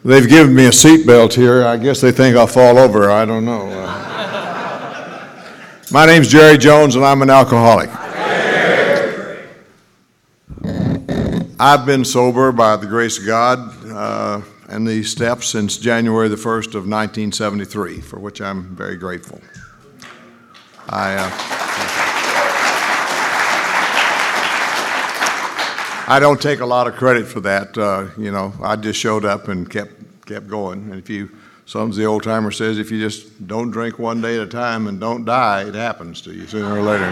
They've given me a seatbelt here. I guess they think I'll fall over. I don't know. My name's Jerry Jones, and I'm an alcoholic. I've been sober by the grace of God and these steps since January the 1st of 1973, for which I'm very grateful. I don't take a lot of credit for that. I just showed up and kept going. And some of the old timer says, if you just don't drink one day at a time and don't die, it happens to you sooner or later.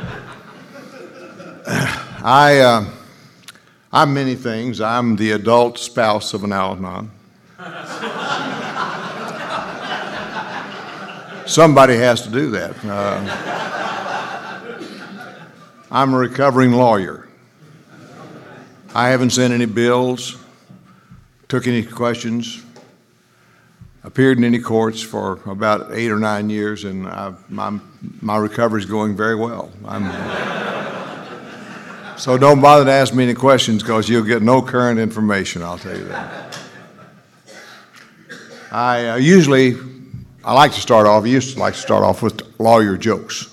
I'm many things. I'm the adult spouse of an Al-Anon. Somebody has to do that. I'm a recovering lawyer. I haven't sent any bills, took any questions, appeared in any courts for about 8 or 9 years, and my recovery is going very well. So don't bother to ask me any questions because you'll get no current information, I'll tell you that. I used to like to start off with lawyer jokes.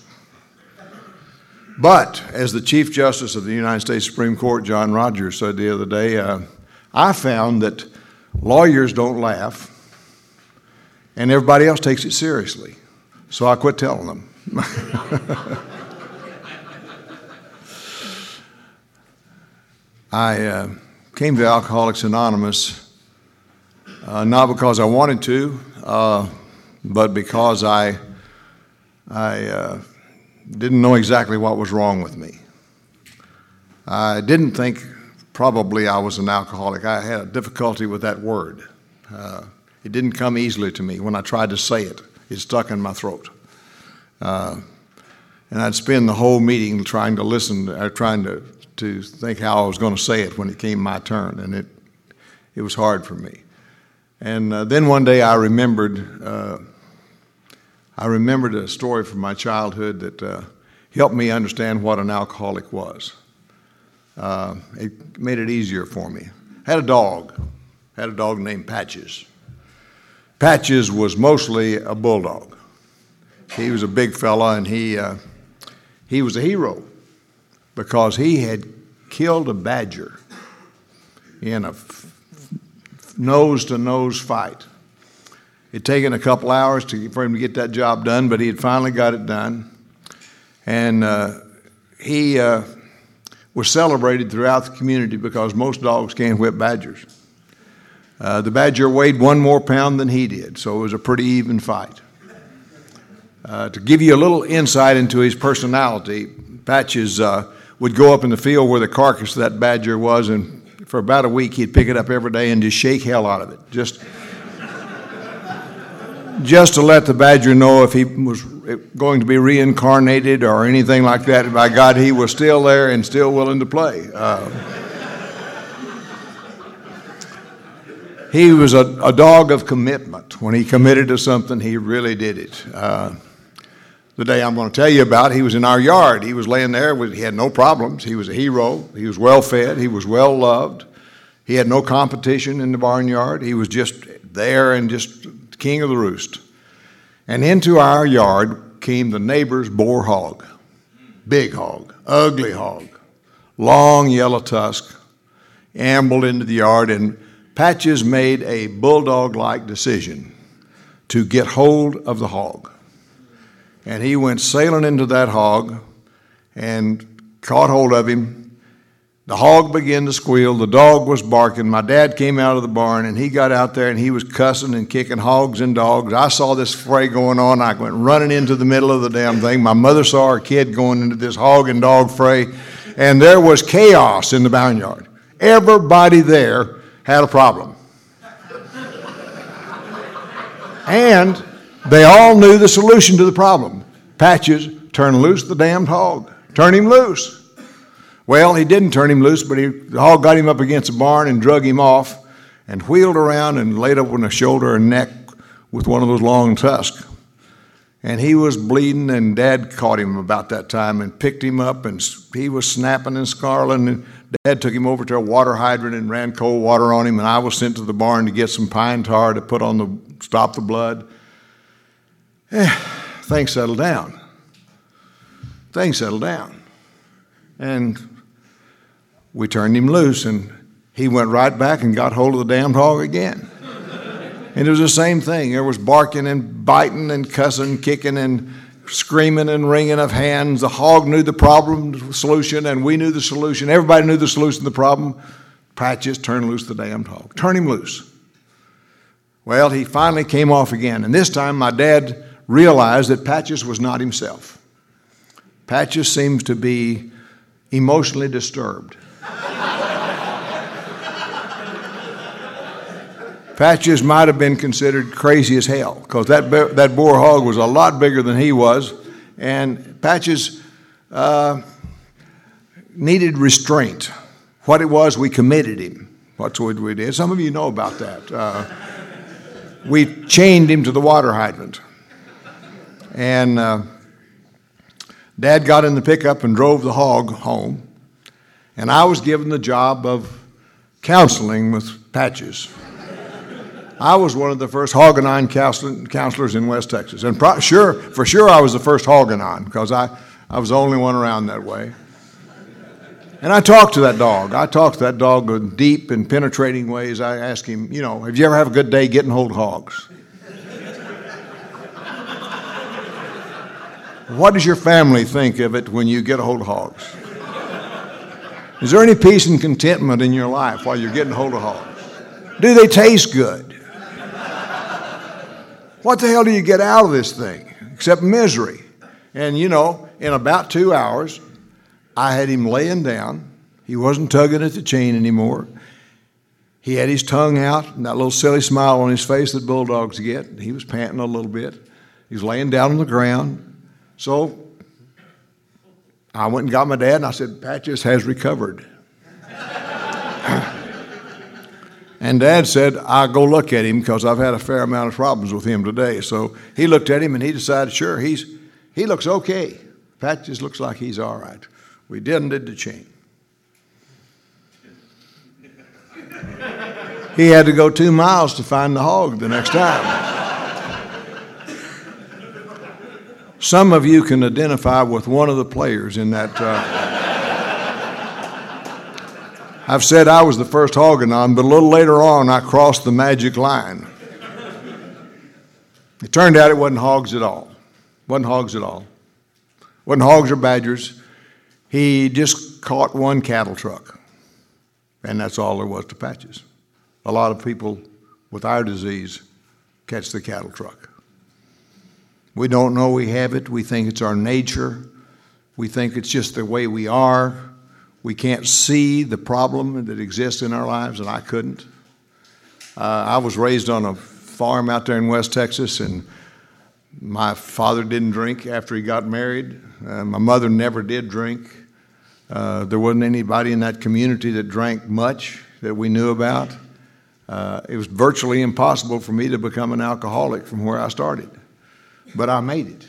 But as the Chief Justice of the United States Supreme Court, John Rogers, said the other day, I found that lawyers don't laugh and everybody else takes it seriously. So I quit telling them. I came to Alcoholics Anonymous not because I wanted to, but because I didn't know exactly what was wrong with me. I didn't think probably I was an alcoholic. I had a difficulty with that word. It didn't come easily to me. When I tried to say it, it stuck in my throat. And I'd spend the whole meeting trying to listen, trying to think how I was going to say it when it came my turn, and it was hard for me. And then one day I remembered a story from my childhood that helped me understand what an alcoholic was. It made it easier for me. I had a dog named Patches. Patches was mostly a bulldog. He was a big fella, and he was a hero because he had killed a badger in a nose-to-nose fight. It'd taken a couple hours for him to get that job done, but he had finally got it done. And he was celebrated throughout the community because most dogs can't whip badgers. The badger weighed 1 more pound than he did, so it was a pretty even fight. To give you a little insight into his personality, Patches would go up in the field where the carcass of that badger was, and for about a week he'd pick it up every day and just shake hell out of it. Just to let the badger know if he was going to be reincarnated or anything like that. By God, he was still there and still willing to play. He was a dog of commitment. When he committed to something, he really did it. The day I'm going to tell you about, he was in our yard. He was laying there. He had no problems. He was a hero. He was well fed. He was well loved. He had no competition in the barnyard. He was just there and just king of the roost. And into our yard came the neighbor's boar hog. Big hog, ugly hog, long yellow tusk, ambled into the yard, and Patches made a bulldog-like decision to get hold of the hog. And he went sailing into that hog and caught hold of him. The hog began to squeal. The dog was barking. My dad came out of the barn, and he got out there, and he was cussing and kicking hogs and dogs. I saw this fray going on. I went running into the middle of the damn thing. My mother saw her kid going into this hog and dog fray, and there was chaos in the barnyard. Everybody there had a problem. And they all knew the solution to the problem. Patches, turn loose the damned hog. Turn him loose. Well, he didn't turn him loose, but the hog got him up against the barn and drug him off and wheeled around and laid up on the shoulder and neck with one of those long tusks. And he was bleeding, and Dad caught him about that time and picked him up, and he was snapping and snarling. And Dad took him over to a water hydrant and ran cold water on him, and I was sent to the barn to get some pine tar to put on stop the blood. Things settled down. And we turned him loose, and he went right back and got hold of the damned hog again. And it was the same thing. There was barking and biting and cussing, kicking and screaming and wringing of hands. The hog knew the problem, the solution, and we knew the solution. Everybody knew the solution to the problem. Patches, turn loose the damned hog. Turn him loose. Well, he finally came off again. And this time my dad realized that Patches was not himself. Patches seems to be emotionally disturbed. Patches might have been considered crazy as hell, because that boar hog was a lot bigger than he was, and Patches needed restraint. What it was, we committed him. That's what we did. Some of you know about that. We chained him to the water hydrant, and Dad got in the pickup and drove the hog home, and I was given the job of counseling with Patches. I was one of the first Hog-a-Non counselors in West Texas. And for sure I was the first Hog-a-Non, because I was the only one around that way. And I talked to that dog. I talked to that dog in deep and penetrating ways. I asked him, have you ever had a good day getting hold of hogs? What does your family think of it when you get a hold of hogs? Is there any peace and contentment in your life while you're getting hold of hogs? Do they taste good? What the hell do you get out of this thing except misery? And in about 2 hours, I had him laying down. He wasn't tugging at the chain anymore. He had his tongue out and that little silly smile on his face that bulldogs get. He was panting a little bit. He was laying down on the ground. So I went and got my dad, and I said, Patches has recovered. And Dad said, I'll go look at him, because I've had a fair amount of problems with him today. So he looked at him, and he decided, sure, he looks okay. Patches looks like he's all right. We did the chain. He had to go 2 miles to find the hog the next time. Some of you can identify with one of the players in that. I've said I was the first Hog-a-Non, but a little later on I crossed the magic line. It turned out it wasn't hogs at all. Wasn't hogs or badgers. He just caught one cattle truck, and that's all there was to Patches. A lot of people with our disease catch the cattle truck. We don't know we have it. We think it's our nature. We think it's just the way we are. We can't see the problem that exists in our lives, and I couldn't. I was raised on a farm out there in West Texas, and my father didn't drink after he got married. My mother never did drink. There wasn't anybody in that community that drank much that we knew about. It was virtually impossible for me to become an alcoholic from where I started. But I made it.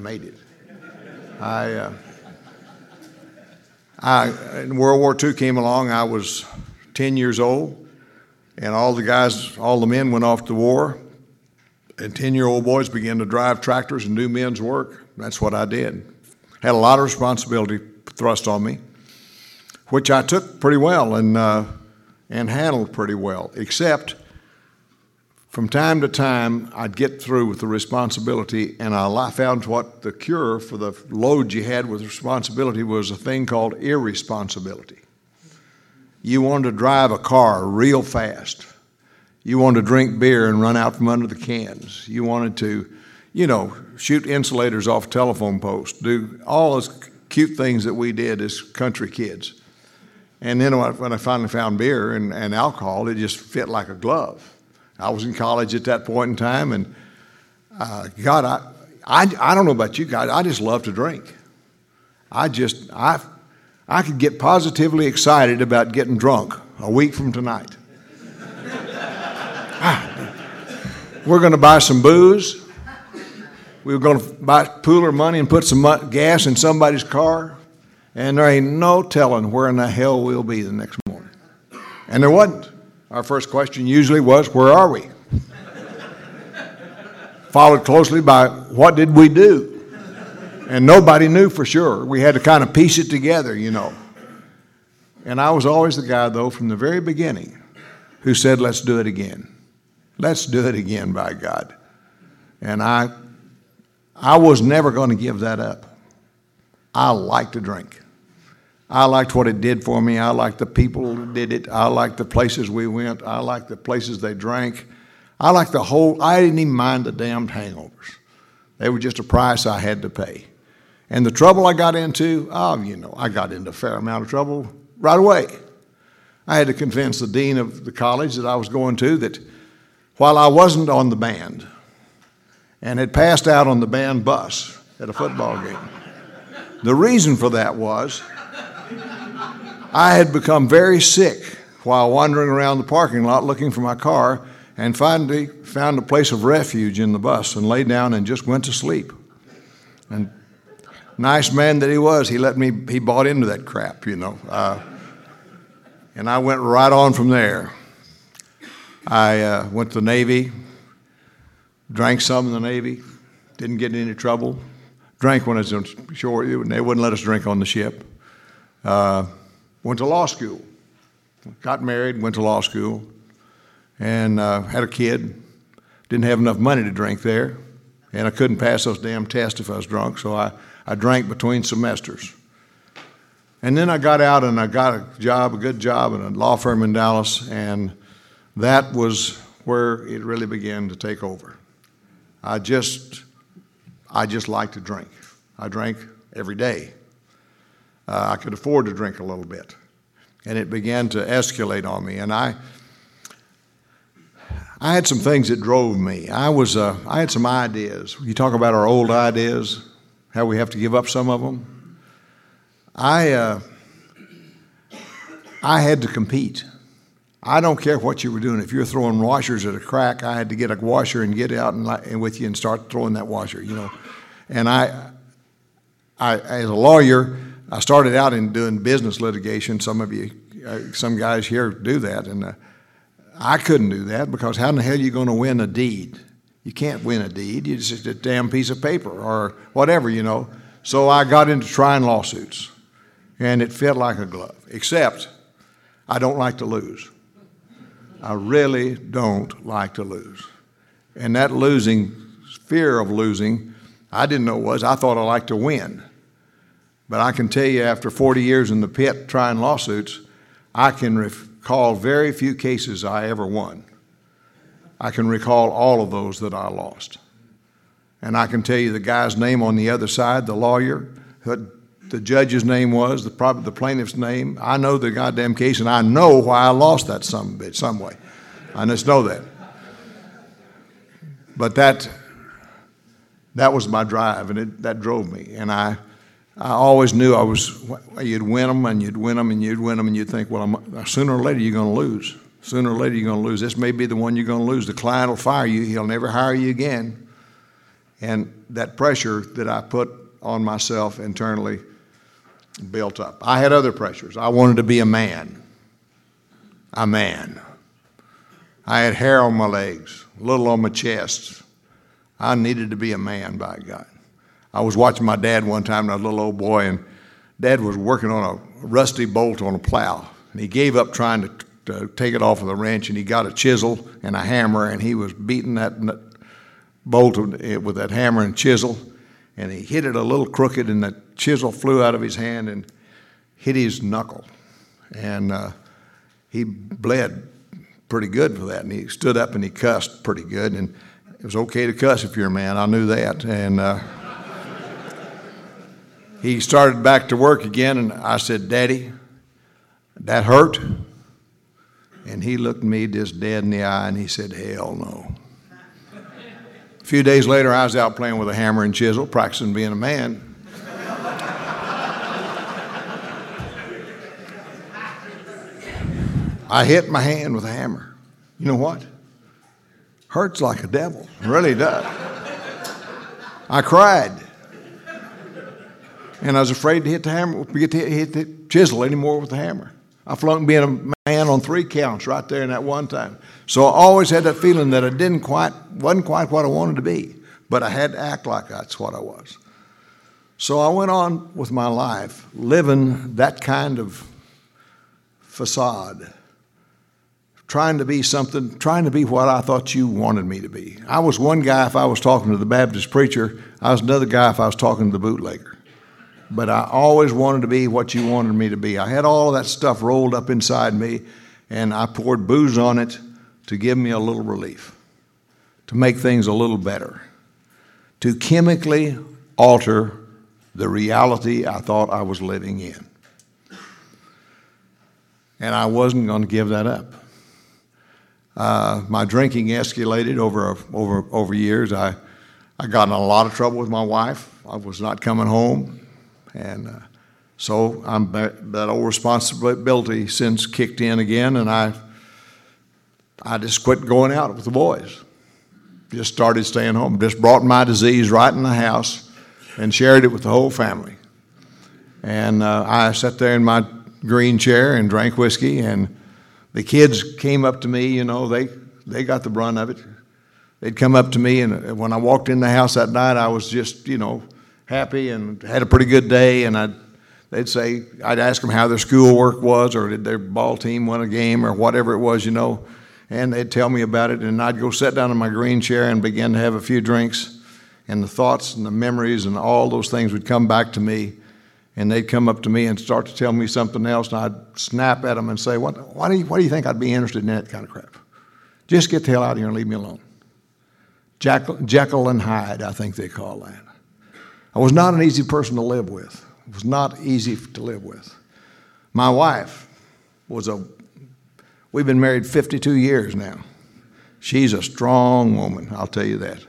When World War II came along, I was 10 years old, and all the men went off to war, and 10-year-old boys began to drive tractors and do men's work. That's what I did. Had a lot of responsibility thrust on me, which I took pretty well and handled pretty well, except from time to time, I'd get through with the responsibility, and I found what the cure for the load you had with responsibility was a thing called irresponsibility. You wanted to drive a car real fast. You wanted to drink beer and run out from under the cans. You wanted to, shoot insulators off telephone posts, do all those cute things that we did as country kids. And then when I finally found beer and alcohol, it just fit like a glove. I was in college at that point in time, and God, I don't know about you guys, I just love to drink. I could get positively excited about getting drunk a week from tonight. We're going to buy some booze. We were going to buy Pooler money and put some gas in somebody's car, and there ain't no telling where in the hell we'll be the next morning. And there wasn't. Our first question usually was, where are we? Followed closely by, what did we do? And nobody knew for sure. We had to kind of piece it together, you know. And I was always the guy, though, from the very beginning, who said, let's do it again. Let's do it again, by God. And I was never going to give that up. I liked to drink. I liked what it did for me. I liked the people who did it. I liked the places we went. I liked the places they drank. I didn't even mind the damned hangovers. They were just a price I had to pay. And the trouble I got into, I got into a fair amount of trouble right away. I had to convince the dean of the college that I was going to that while I wasn't on the band and had passed out on the band bus at a football game, the reason for that was I had become very sick while wandering around the parking lot looking for my car, and finally found a place of refuge in the bus and laid down and just went to sleep. And nice man that he was, he bought into that crap, you know. And I went right on from there. I went to the Navy, drank some in the Navy, didn't get in any trouble. Drank when I was on shore. They wouldn't let us drink on the ship. Went to law school. Got married, went to law school, and had a kid. Didn't have enough money to drink there, and I couldn't pass those damn tests if I was drunk, so I drank between semesters. And then I got out and I got a good job in a law firm in Dallas, and that was where it really began to take over. I just like to drink. I drank every day. I could afford to drink a little bit, and it began to escalate on me. And I had some things that drove me. I had some ideas. You talk about our old ideas, how we have to give up some of them. I had to compete. I don't care what you were doing. If you're throwing washers at a crack, I had to get a washer and get out and with you and start throwing that washer, you know. And I as a lawyer, I started out in doing business litigation. Some guys here do that, and I couldn't do that because how in the hell are you going to win a deed? You can't win a deed. It's just a damn piece of paper or whatever, you know. So I got into trying lawsuits, and it fit like a glove, except I don't like to lose. I really don't like to lose. And that fear of losing, I didn't know it was. I thought I liked to win. But I can tell you, after 40 years in the pit trying lawsuits, I can recall very few cases I ever won. I can recall all of those that I lost. And I can tell you the guy's name on the other side, the lawyer, the judge's name was, probably the plaintiff's name. I know the goddamn case, and I know why I lost that some way. I just know that. But that was my drive, and that drove me. And I always knew you'd win them, and you'd win them, and you'd win them, and you'd think, well, sooner or later you're going to lose. Sooner or later you're going to lose. This may be the one you're going to lose. The client will fire you. He'll never hire you again. And that pressure that I put on myself internally built up. I had other pressures. I wanted to be a man. A man. I had hair on my legs, a little on my chest. I needed to be a man, by God. I was watching my dad one time, I was a little old boy, and Dad was working on a rusty bolt on a plow. And he gave up trying to take it off of the wrench, and he got a chisel and a hammer, and he was beating that bolt with that hammer and chisel, and he hit it a little crooked, and the chisel flew out of his hand and hit his knuckle. And he bled pretty good for that, and he stood up and he cussed pretty good, and it was okay to cuss if you're a man. I knew that. And he started back to work again, and I said, Daddy, that hurt? And he looked me just dead in the eye, and he said, hell no. A few days later, I was out playing with a hammer and chisel, practicing being a man. I hit my hand with a hammer. You know what? Hurts like a devil. It really does. I cried. And I was afraid to hit the hammer, hit the chisel anymore with the hammer. I flunked being a man on 3 counts right there in that one time. So I always had that feeling that I wasn't quite what I wanted to be, but I had to act like that's what I was. So I went on with my life, living that kind of facade, trying to be something, trying to be what I thought you wanted me to be. I was one guy if I was talking to the Baptist preacher. I was another guy if I was talking to the bootlegger. But I always wanted to be what you wanted me to be. I had all of that stuff rolled up inside me, and I poured booze on it to give me a little relief, to make things a little better, to chemically alter the reality I thought I was living in. And I wasn't going to give that up. My drinking escalated over years. I got in a lot of trouble with my wife. I was not coming home. And so that old responsibility since kicked in again, and I just quit going out with the boys. Just started staying home. Just brought my disease right in the house and shared it with the whole family. And I sat there in my green chair and drank whiskey, and the kids came up to me, you know, they got the brunt of it. They'd come up to me, and when I walked in the house that night, I was just, you know, happy and had a pretty good day, and I'd ask them how their schoolwork was, or did their ball team win a game, or whatever it was, you know, and they'd tell me about it, and I'd go sit down in my green chair and begin to have a few drinks, and the thoughts and the memories and all those things would come back to me, and they'd come up to me and start to tell me something else, and I'd snap at them and say, why do you think I'd be interested in that kind of crap? Just get the hell out of here and leave me alone. Jekyll and Hyde, I think they call that. I was not an easy person to live with. It was not easy to live with. My wife we've been married 52 years now. She's a strong woman, I'll tell you that.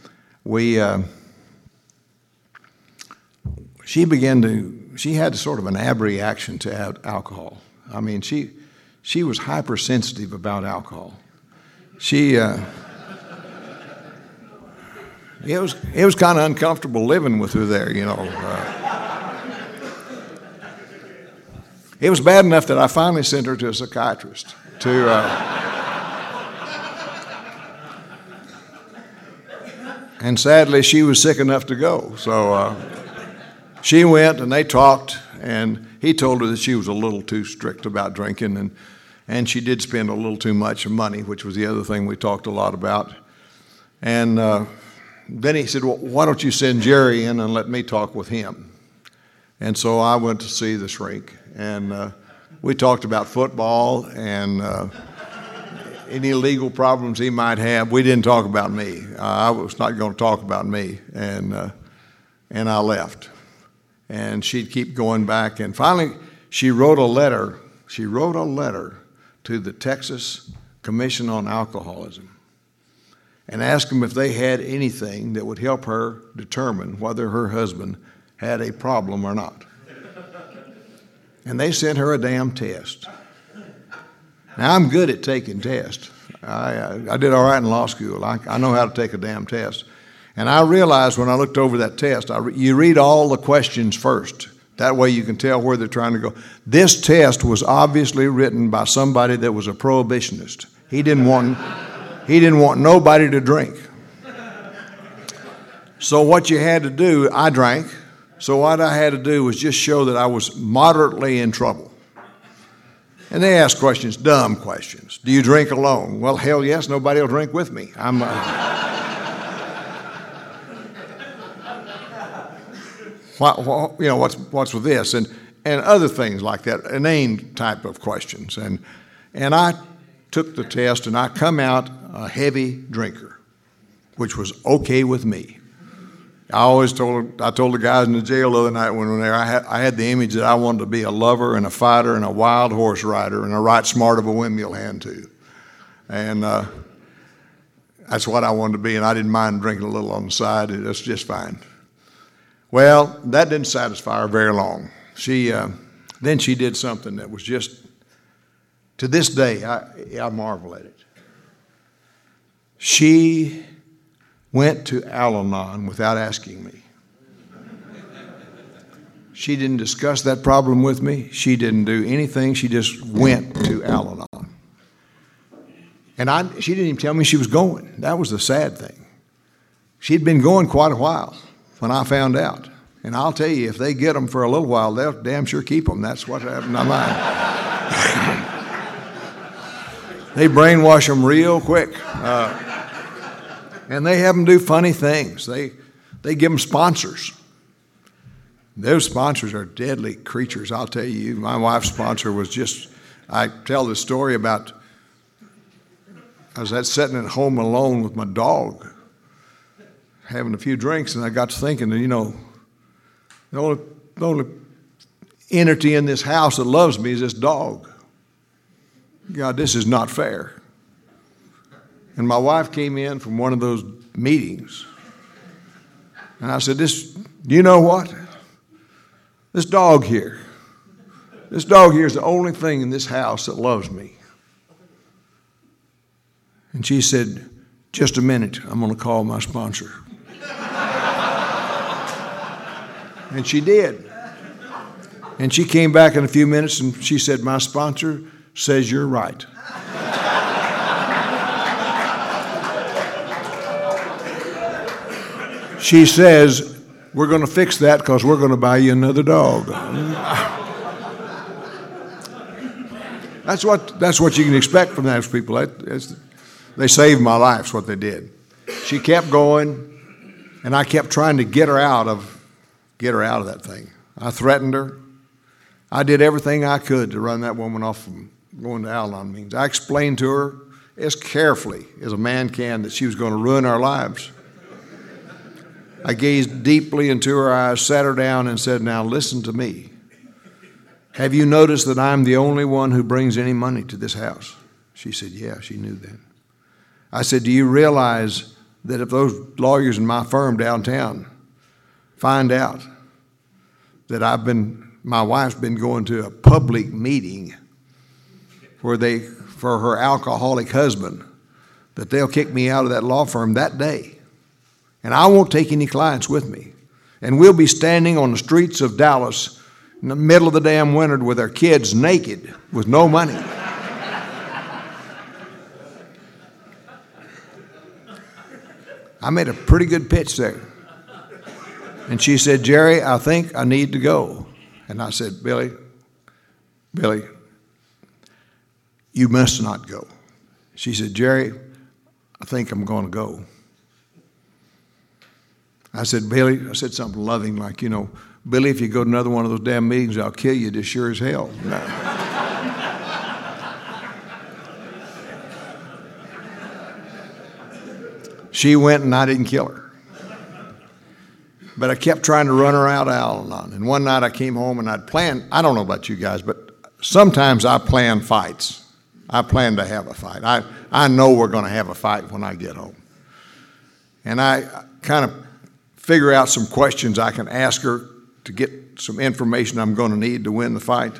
She had sort of an abreaction to alcohol. I mean, she was hypersensitive about alcohol. It was kind of uncomfortable living with her there, you know. It was bad enough that I finally sent her to a psychiatrist and sadly she was sick enough to go. So she went and they talked, and he told her that she was a little too strict about drinking, and she did spend a little too much money, which was the other thing we talked a lot about. And then he said, well, why don't you send Jerry in and let me talk with him? And so I went to see the shrink, and we talked about football and any legal problems he might have. We didn't talk about me. I was not going to talk about me, and I left. And she'd keep going back, and finally she wrote a letter. She wrote a letter to the Texas Commission on Alcoholism and asked them if they had anything that would help her determine whether her husband had a problem or not. And they sent her a damn test. Now, I'm good at taking tests. I did all right in law school. I know how to take a damn test. And I realized when I looked over that test, you read all the questions first. That way you can tell where they're trying to go. This test was obviously written by somebody that was a prohibitionist. He didn't want nobody to drink. So what you had to do, I drank. So what I had to do was just show that I was moderately in trouble. And they asked questions, dumb questions. Do you drink alone? Well, hell yes, nobody will drink with me. What's with this? And other things like that, inane type of questions. And I took the test, and I come out a heavy drinker, which was okay with me. I told the guys in the jail the other night when we were there, I had the image that I wanted to be a lover and a fighter and a wild horse rider and a right smart of a windmill hand too. And that's what I wanted to be, and I didn't mind drinking a little on the side. That's just fine. Well, that didn't satisfy her very long. Then she did something that was just, to this day, I marvel at it. She went to Al-Anon without asking me. She didn't discuss that problem with me. She didn't do anything. She just went to Al-Anon. And she didn't even tell me she was going. That was the sad thing. She'd been going quite a while when I found out. And I'll tell you, if they get them for a little while, they'll damn sure keep them. That's what happened to mine. They brainwash them real quick. And they have them do funny things. They give them sponsors. Those sponsors are deadly creatures, I'll tell you. My wife's sponsor was just, I tell this story about, I was sitting at home alone with my dog, having a few drinks, and I got to thinking, the only entity in this house that loves me is this dog. God, this is not fair. And my wife came in from one of those meetings, and I said, do you know what? This dog here is the only thing in this house that loves me. And she said, just a minute, I'm going to call my sponsor. And she did. And she came back in a few minutes and she said, my sponsor says you're right. She says, we're going to fix that because we're going to buy you another dog. That's what you can expect from those people. They saved my life, is what they did. She kept going, and I kept trying to get her out of that thing. I threatened her. I did everything I could to run that woman off from going to Al-Anon meetings. I explained to her as carefully as a man can that she was going to ruin our lives. I gazed deeply into her eyes, sat her down, and said, now listen to me. Have you noticed that I'm the only one who brings any money to this house? She said, yeah, she knew that. I said, do you realize that if those lawyers in my firm downtown find out that my wife's been going to a public meeting for her alcoholic husband, that they'll kick me out of that law firm that day? And I won't take any clients with me. And we'll be standing on the streets of Dallas in the middle of the damn winter with our kids naked with no money. I made a pretty good pitch there. And she said, Jerry, I think I need to go. And I said, Billy, you must not go. She said, Jerry, I think I'm going to go. I said, Billy, I said something loving like, Billy, if you go to another one of those damn meetings, I'll kill you just sure as hell. No. She went and I didn't kill her. But I kept trying to run her out of Al-Anon. And one night I came home and I'd planned, I don't know about you guys, but sometimes I plan fights. I plan to have a fight. I know we're going to have a fight when I get home. And I kind of figure out some questions I can ask her to get some information I'm going to need to win the fight.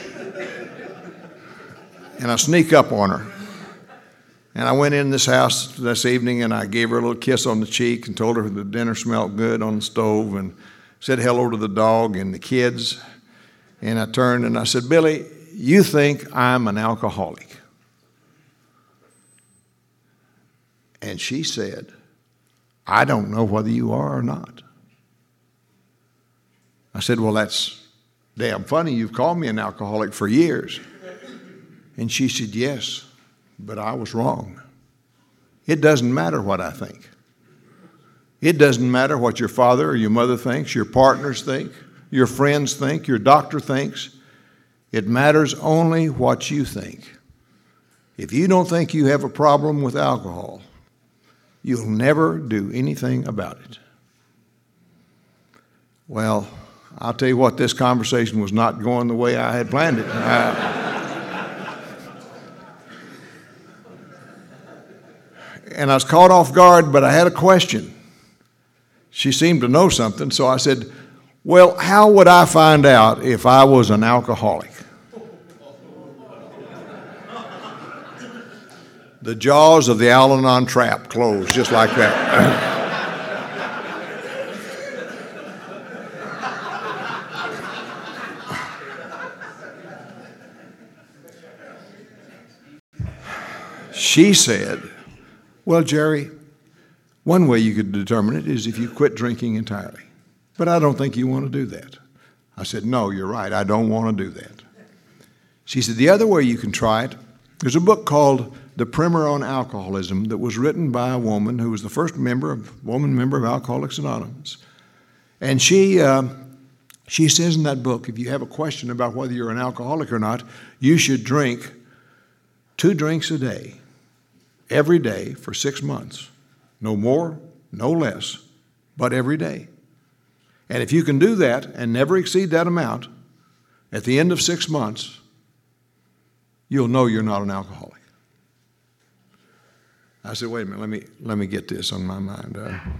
And I sneak up on her. And I went in this house this evening and I gave her a little kiss on the cheek and told her the dinner smelled good on the stove and said hello to the dog and the kids. And I turned and I said, Billy, you think I'm an alcoholic? And she said, I don't know whether you are or not. I said, well, that's damn funny. You've called me an alcoholic for years. And she said, yes, but I was wrong. It doesn't matter what I think. It doesn't matter what your father or your mother thinks, your partners think, your friends think, your doctor thinks. It matters only what you think. If you don't think you have a problem with alcohol, you'll never do anything about it. Well, I'll tell you what, this conversation was not going the way I had planned it. And I was caught off guard, but I had a question. She seemed to know something, so I said, well, how would I find out if I was an alcoholic? The jaws of the Al-Anon trap closed just like that. She said, well, Jerry, one way you could determine it is if you quit drinking entirely. But I don't think you want to do that. I said, no, you're right. I don't want to do that. She said, the other way you can try it, there's a book called The Primer on Alcoholism that was written by a woman who was the first member of Alcoholics Anonymous. And she says in that book, if you have a question about whether you're an alcoholic or not, you should drink 2 drinks a day, every day for 6 months. No more, no less, but every day. And if you can do that and never exceed that amount, at the end of 6 months, you'll know you're not an alcoholic. I said, wait a minute, let me get this on my mind.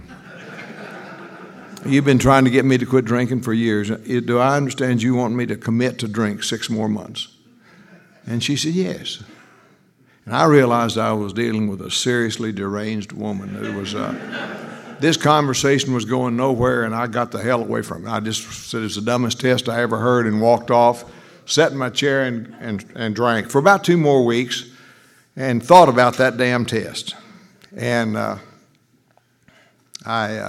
You've been trying to get me to quit drinking for years. Do I understand you want me to commit to drink 6 more months? And she said, yes. And I realized I was dealing with a seriously deranged woman. This conversation was going nowhere, and I got the hell away from it. I just said it's the dumbest test I ever heard and walked off, sat in my chair and drank for about 2 more weeks and thought about that damn test. And I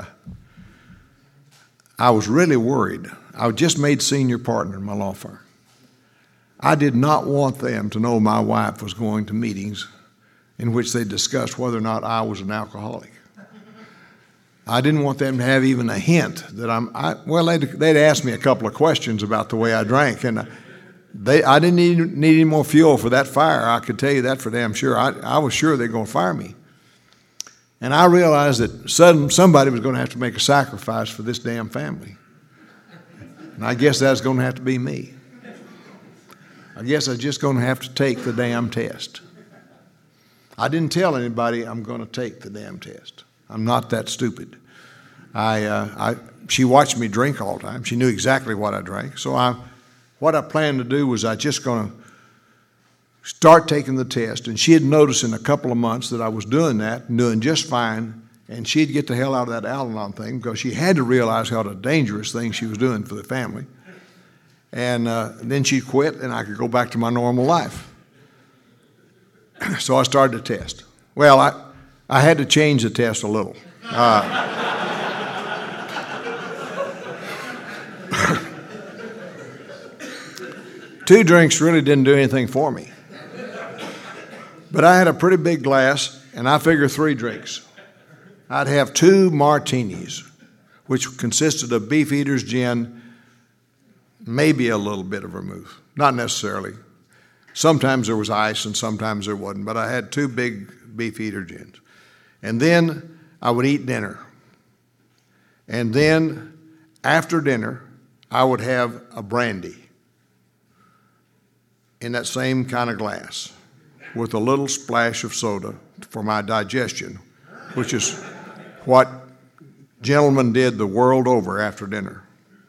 was really worried. I just made senior partner in my law firm. I did not want them to know my wife was going to meetings in which they discussed whether or not I was an alcoholic. I didn't want them to have even a hint that they'd asked me a couple of questions about the way I drank, and I didn't need any more fuel for that fire. I could tell you that for damn sure. I was sure they were going to fire me. And I realized that somebody was going to have to make a sacrifice for this damn family. And I guess that's going to have to be me. I guess I'm just going to have to take the damn test. I didn't tell anybody I'm going to take the damn test. I'm not that stupid. She watched me drink all the time. She knew exactly what I drank. So what I planned to do was I just going to start taking the test. And she had noticed in a couple of months that I was doing that, doing just fine. And she'd get the hell out of that Al-Anon thing because she had to realize how dangerous thing she was doing for the family. And then she'd quit and I could go back to my normal life. So I started the test. Well, I had to change the test a little. 2 drinks really didn't do anything for me. But I had a pretty big glass, and I figured 3 drinks. I'd have 2 martinis, which consisted of Beefeater's gin, maybe a little bit of vermouth. Not necessarily. Sometimes there was ice and sometimes there wasn't, but I had 2 big Beefeater gins. And then I would eat dinner. And then after dinner, I would have a brandy in that same kind of glass with a little splash of soda for my digestion, which is what gentlemen did the world over after dinner.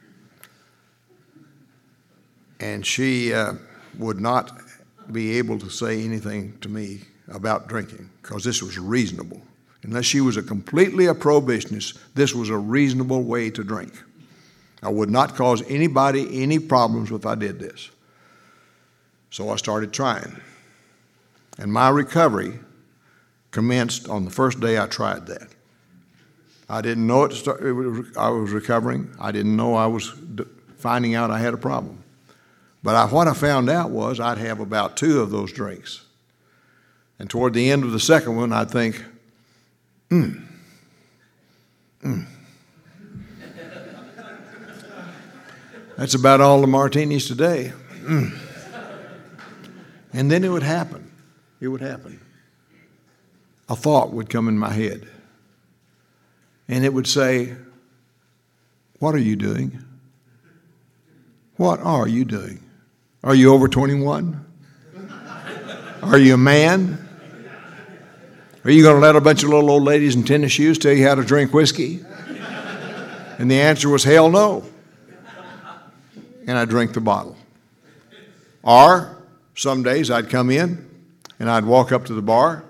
And she would not be able to say anything to me about drinking because this was reasonable. Unless she was completely a prohibitionist, this was a reasonable way to drink. I would not cause anybody any problems if I did this. So I started trying. And my recovery commenced on the first day I tried that. I didn't know I was recovering. I didn't know I was finding out I had a problem. But what I found out was I'd have about 2 of those drinks. And toward the end of the second one, I'd think, That's about all the martinis today. And then it would happen. It would happen. A thought would come in my head. And it would say, what are you doing? What are you doing? Are you over 21? Are you a man? Are you going to let a bunch of little old ladies in tennis shoes tell you how to drink whiskey? And the answer was hell no. And I drank the bottle. Or some days I'd come in and I'd walk up to the bar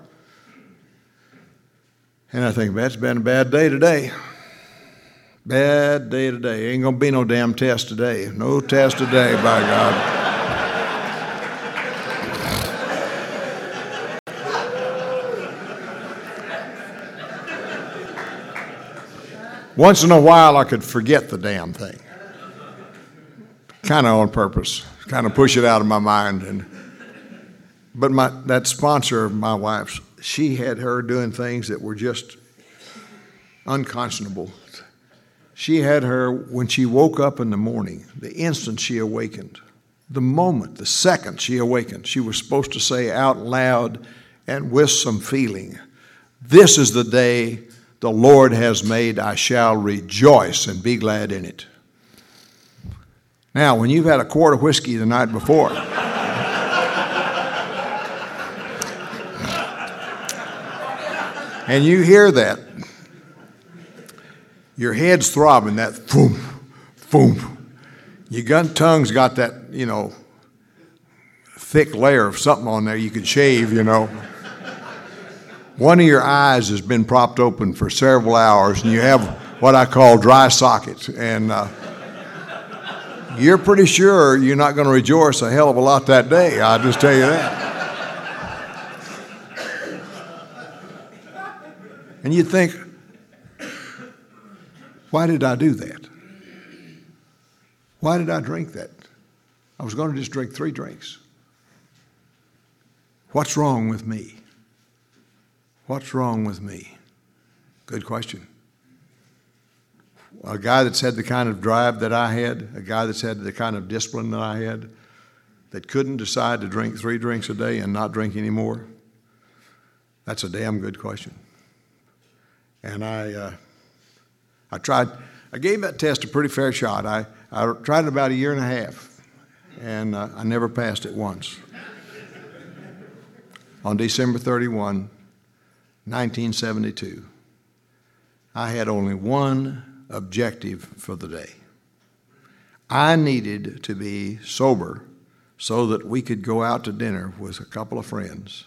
and I think, that's been a bad day today. Bad day today. Ain't going to be no damn test today. No test today, by God. Once in a while, I could forget the damn thing. Kind of on purpose, kind of push it out of my mind. But that sponsor of my wife's, she had her doing things that were just unconscionable. She had her, when she woke up in the morning, the instant she awakened, the moment, the second she awakened, she was supposed to say out loud and with some feeling, "This is the day the Lord has made. I shall rejoice and be glad in it." Now, when you've had a quart of whiskey the night before, and you hear that, your head's throbbing, that boom, boom. Your tongue's got that, thick layer of something on there you could shave, One of your eyes has been propped open for several hours, and you have what I call dry sockets. And you're pretty sure you're not going to rejoice a hell of a lot that day. I'll just tell you that. And you'd think, why did I do that? Why did I drink that? I was going to just drink 3 drinks. What's wrong with me? What's wrong with me? Good question. A guy that's had the kind of drive that I had, a guy that's had the kind of discipline that I had, that couldn't decide to drink 3 drinks a day and not drink anymore, that's a damn good question. And I gave that test a pretty fair shot. I tried it about 1.5 years, and I never passed it once. On December 31, 1972, I had only one objective for the day. I needed to be sober so that we could go out to dinner with a couple of friends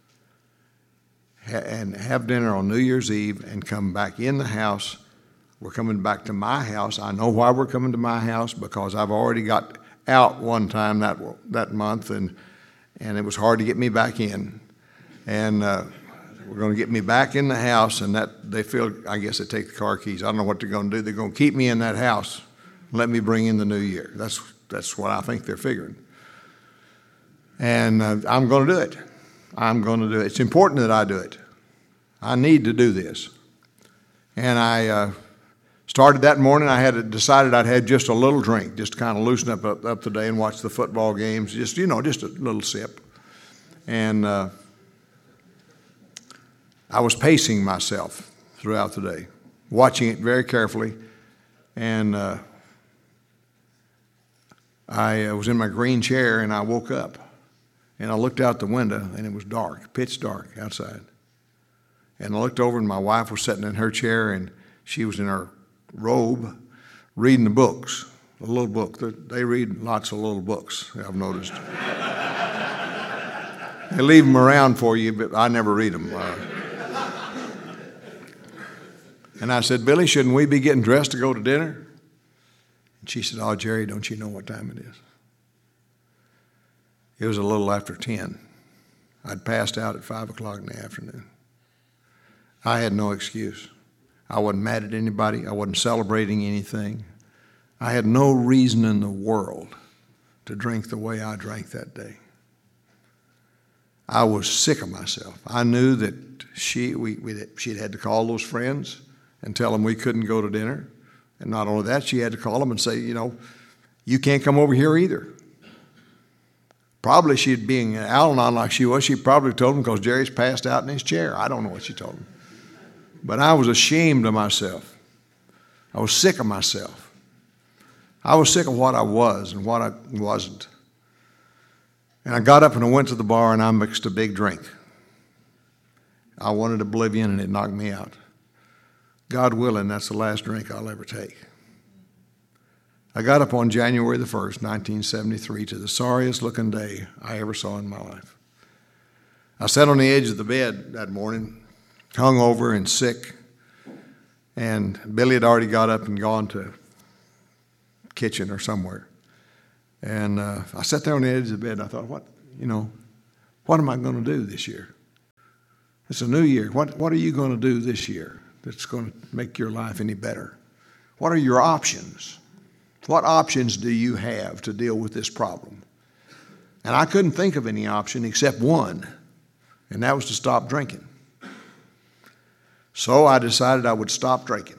and have dinner on New Year's Eve and come back in the house. We're coming back to my house. I know why we're coming to my house, because I've already got out one time that month, and it was hard to get me back in. And we're going to get me back in the house, and that they feel, I guess, they take the car keys. I don't know what they're going to do. They're going to keep me in that house, let me bring in the new year. That's what I think they're figuring. And I'm going to do it. I'm going to do it. It's important that I do it. I need to do this. And I started that morning. I had decided I'd had just a little drink, just to kind of loosen up the day and watch the football games, just a little sip. And I was pacing myself throughout the day, watching it very carefully. And I was in my green chair, and I woke up. And I looked out the window, and it was dark, pitch dark outside. And I looked over, and my wife was sitting in her chair, and she was in her robe reading the books, a little book. They read lots of little books, I've noticed. They leave them around for you, but I never read them. And I said, "Billy, shouldn't we be getting dressed to go to dinner?" And she said, "Oh, Jerry, don't you know what time it is?" It was a little after 10. I'd passed out at 5 o'clock in the afternoon. I had no excuse. I wasn't mad at anybody. I wasn't celebrating anything. I had no reason in the world to drink the way I drank that day. I was sick of myself. I knew that she'd had to call those friends and tell them we couldn't go to dinner. And not only that, she had to call them and say, you can't come over here either. Probably she'd, being Al-Anon like she was, she probably told them because Jerry's passed out in his chair. I don't know what she told them. But I was ashamed of myself. I was sick of myself. I was sick of what I was and what I wasn't. And I got up and I went to the bar and I mixed a big drink. I wanted oblivion and it knocked me out. God willing, that's the last drink I'll ever take. I got up on January the 1st, 1973, to the sorriest looking day I ever saw in my life. I sat on the edge of the bed that morning, hungover and sick, and Billy had already got up and gone to the kitchen or somewhere. And I sat there on the edge of the bed and I thought, what am I going to do this year? It's a new year. What are you going to do this year that's going to make your life any better? What are your options? What options do you have to deal with this problem? And I couldn't think of any option except one, and that was to stop drinking. So I decided I would stop drinking.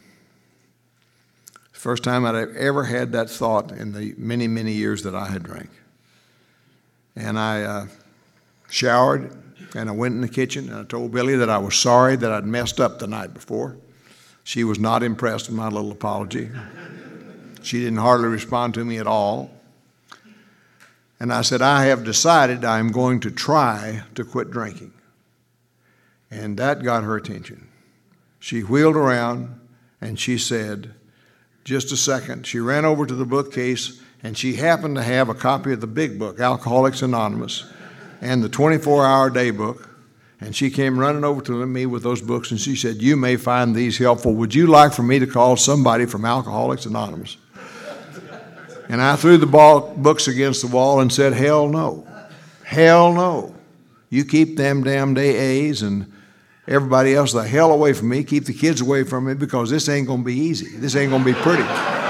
First time I'd ever had that thought in the many, many years that I had drank. And I showered, and I went in the kitchen, and I told Billy that I was sorry that I'd messed up the night before. She was not impressed with my little apology. She didn't hardly respond to me at all. And I said, I have decided I'm going to try to quit drinking. And that got her attention. She wheeled around, and she said, just a second. She ran over to the bookcase, and she happened to have a copy of the big book, Alcoholics Anonymous, and the 24-hour day book. And she came running over to me with those books, and she said, you may find these helpful. Would you like for me to call somebody from Alcoholics Anonymous? And I threw the books against the wall and said, hell no. Hell no. You keep them damned AAs and everybody else the hell away from me. Keep the kids away from me, because this ain't going to be easy. This ain't going to be pretty.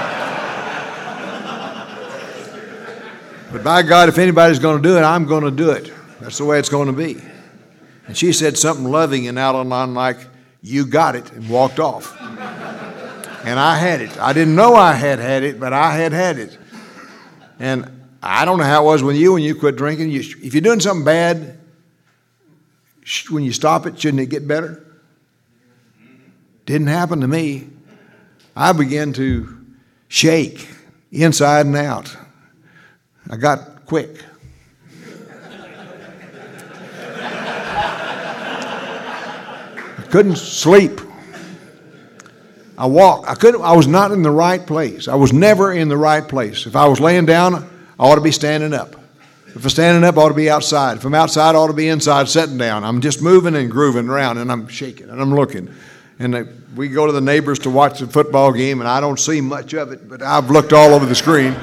But by God, if anybody's going to do it, I'm going to do it. That's the way it's going to be. And she said something loving and out on line like, you got it, and walked off. And I had it. I didn't know I had it, but I had it. And I don't know how it was with you when you quit drinking. If you're doing something bad, when you stop it, shouldn't it get better? Didn't happen to me. I began to shake inside and out. I got quick. I couldn't sleep. I walked. I was not in the right place. I was never in the right place. If I was laying down, I ought to be standing up. If I'm standing up, I ought to be outside. If I'm outside, I ought to be inside, sitting down. I'm just moving and grooving around, and I'm shaking, and I'm looking. And we go to the neighbors to watch the football game, and I don't see much of it, but I've looked all over the screen.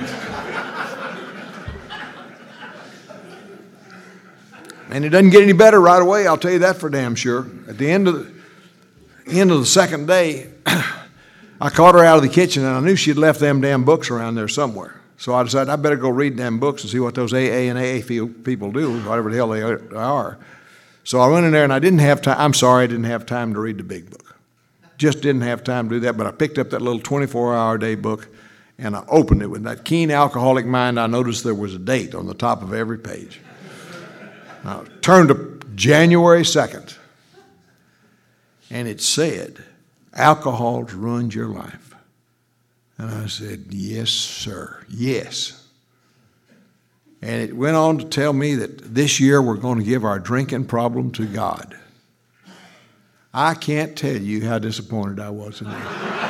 And it doesn't get any better right away, I'll tell you that for damn sure. At the end of the second day, I caught her out of the kitchen, and I knew she'd left them damn books around there somewhere. So I decided I better go read them books and see what those AA and AA people do, whatever the hell they are. So I went in there, and I didn't have time. I'm sorry, I didn't have time to read the big book. Just didn't have time to do that, but I picked up that little 24-hour day book, and I opened it. With that keen alcoholic mind, I noticed there was a date on the top of every page. I turned to January 2nd, and it said, alcohol's ruined your life. And I said, yes, sir, yes. And it went on to tell me that this year we're going to give our drinking problem to God. I can't tell you how disappointed I was in that.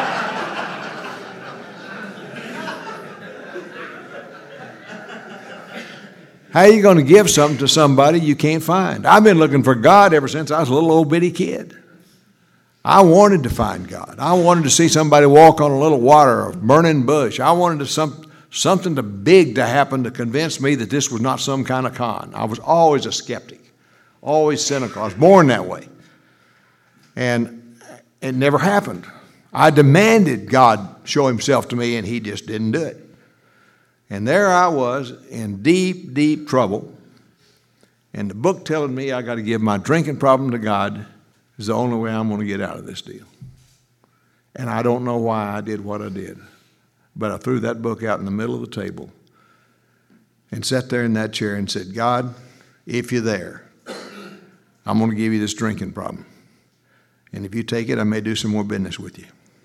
How are you going to give something to somebody you can't find? I've been looking for God ever since I was a little old bitty kid. I wanted to find God. I wanted to see somebody walk on a little water or burning bush. I wanted something big to happen to convince me that this was not some kind of con. I was always a skeptic, always cynical. I was born that way. And it never happened. I demanded God show himself to me, and he just didn't do it. And there I was in deep, deep trouble. And the book telling me I got to give my drinking problem to God is the only way I'm going to get out of this deal. And I don't know why I did what I did. But I threw that book out in the middle of the table and sat there in that chair and said, God, if you're there, I'm going to give you this drinking problem. And if you take it, I may do some more business with you.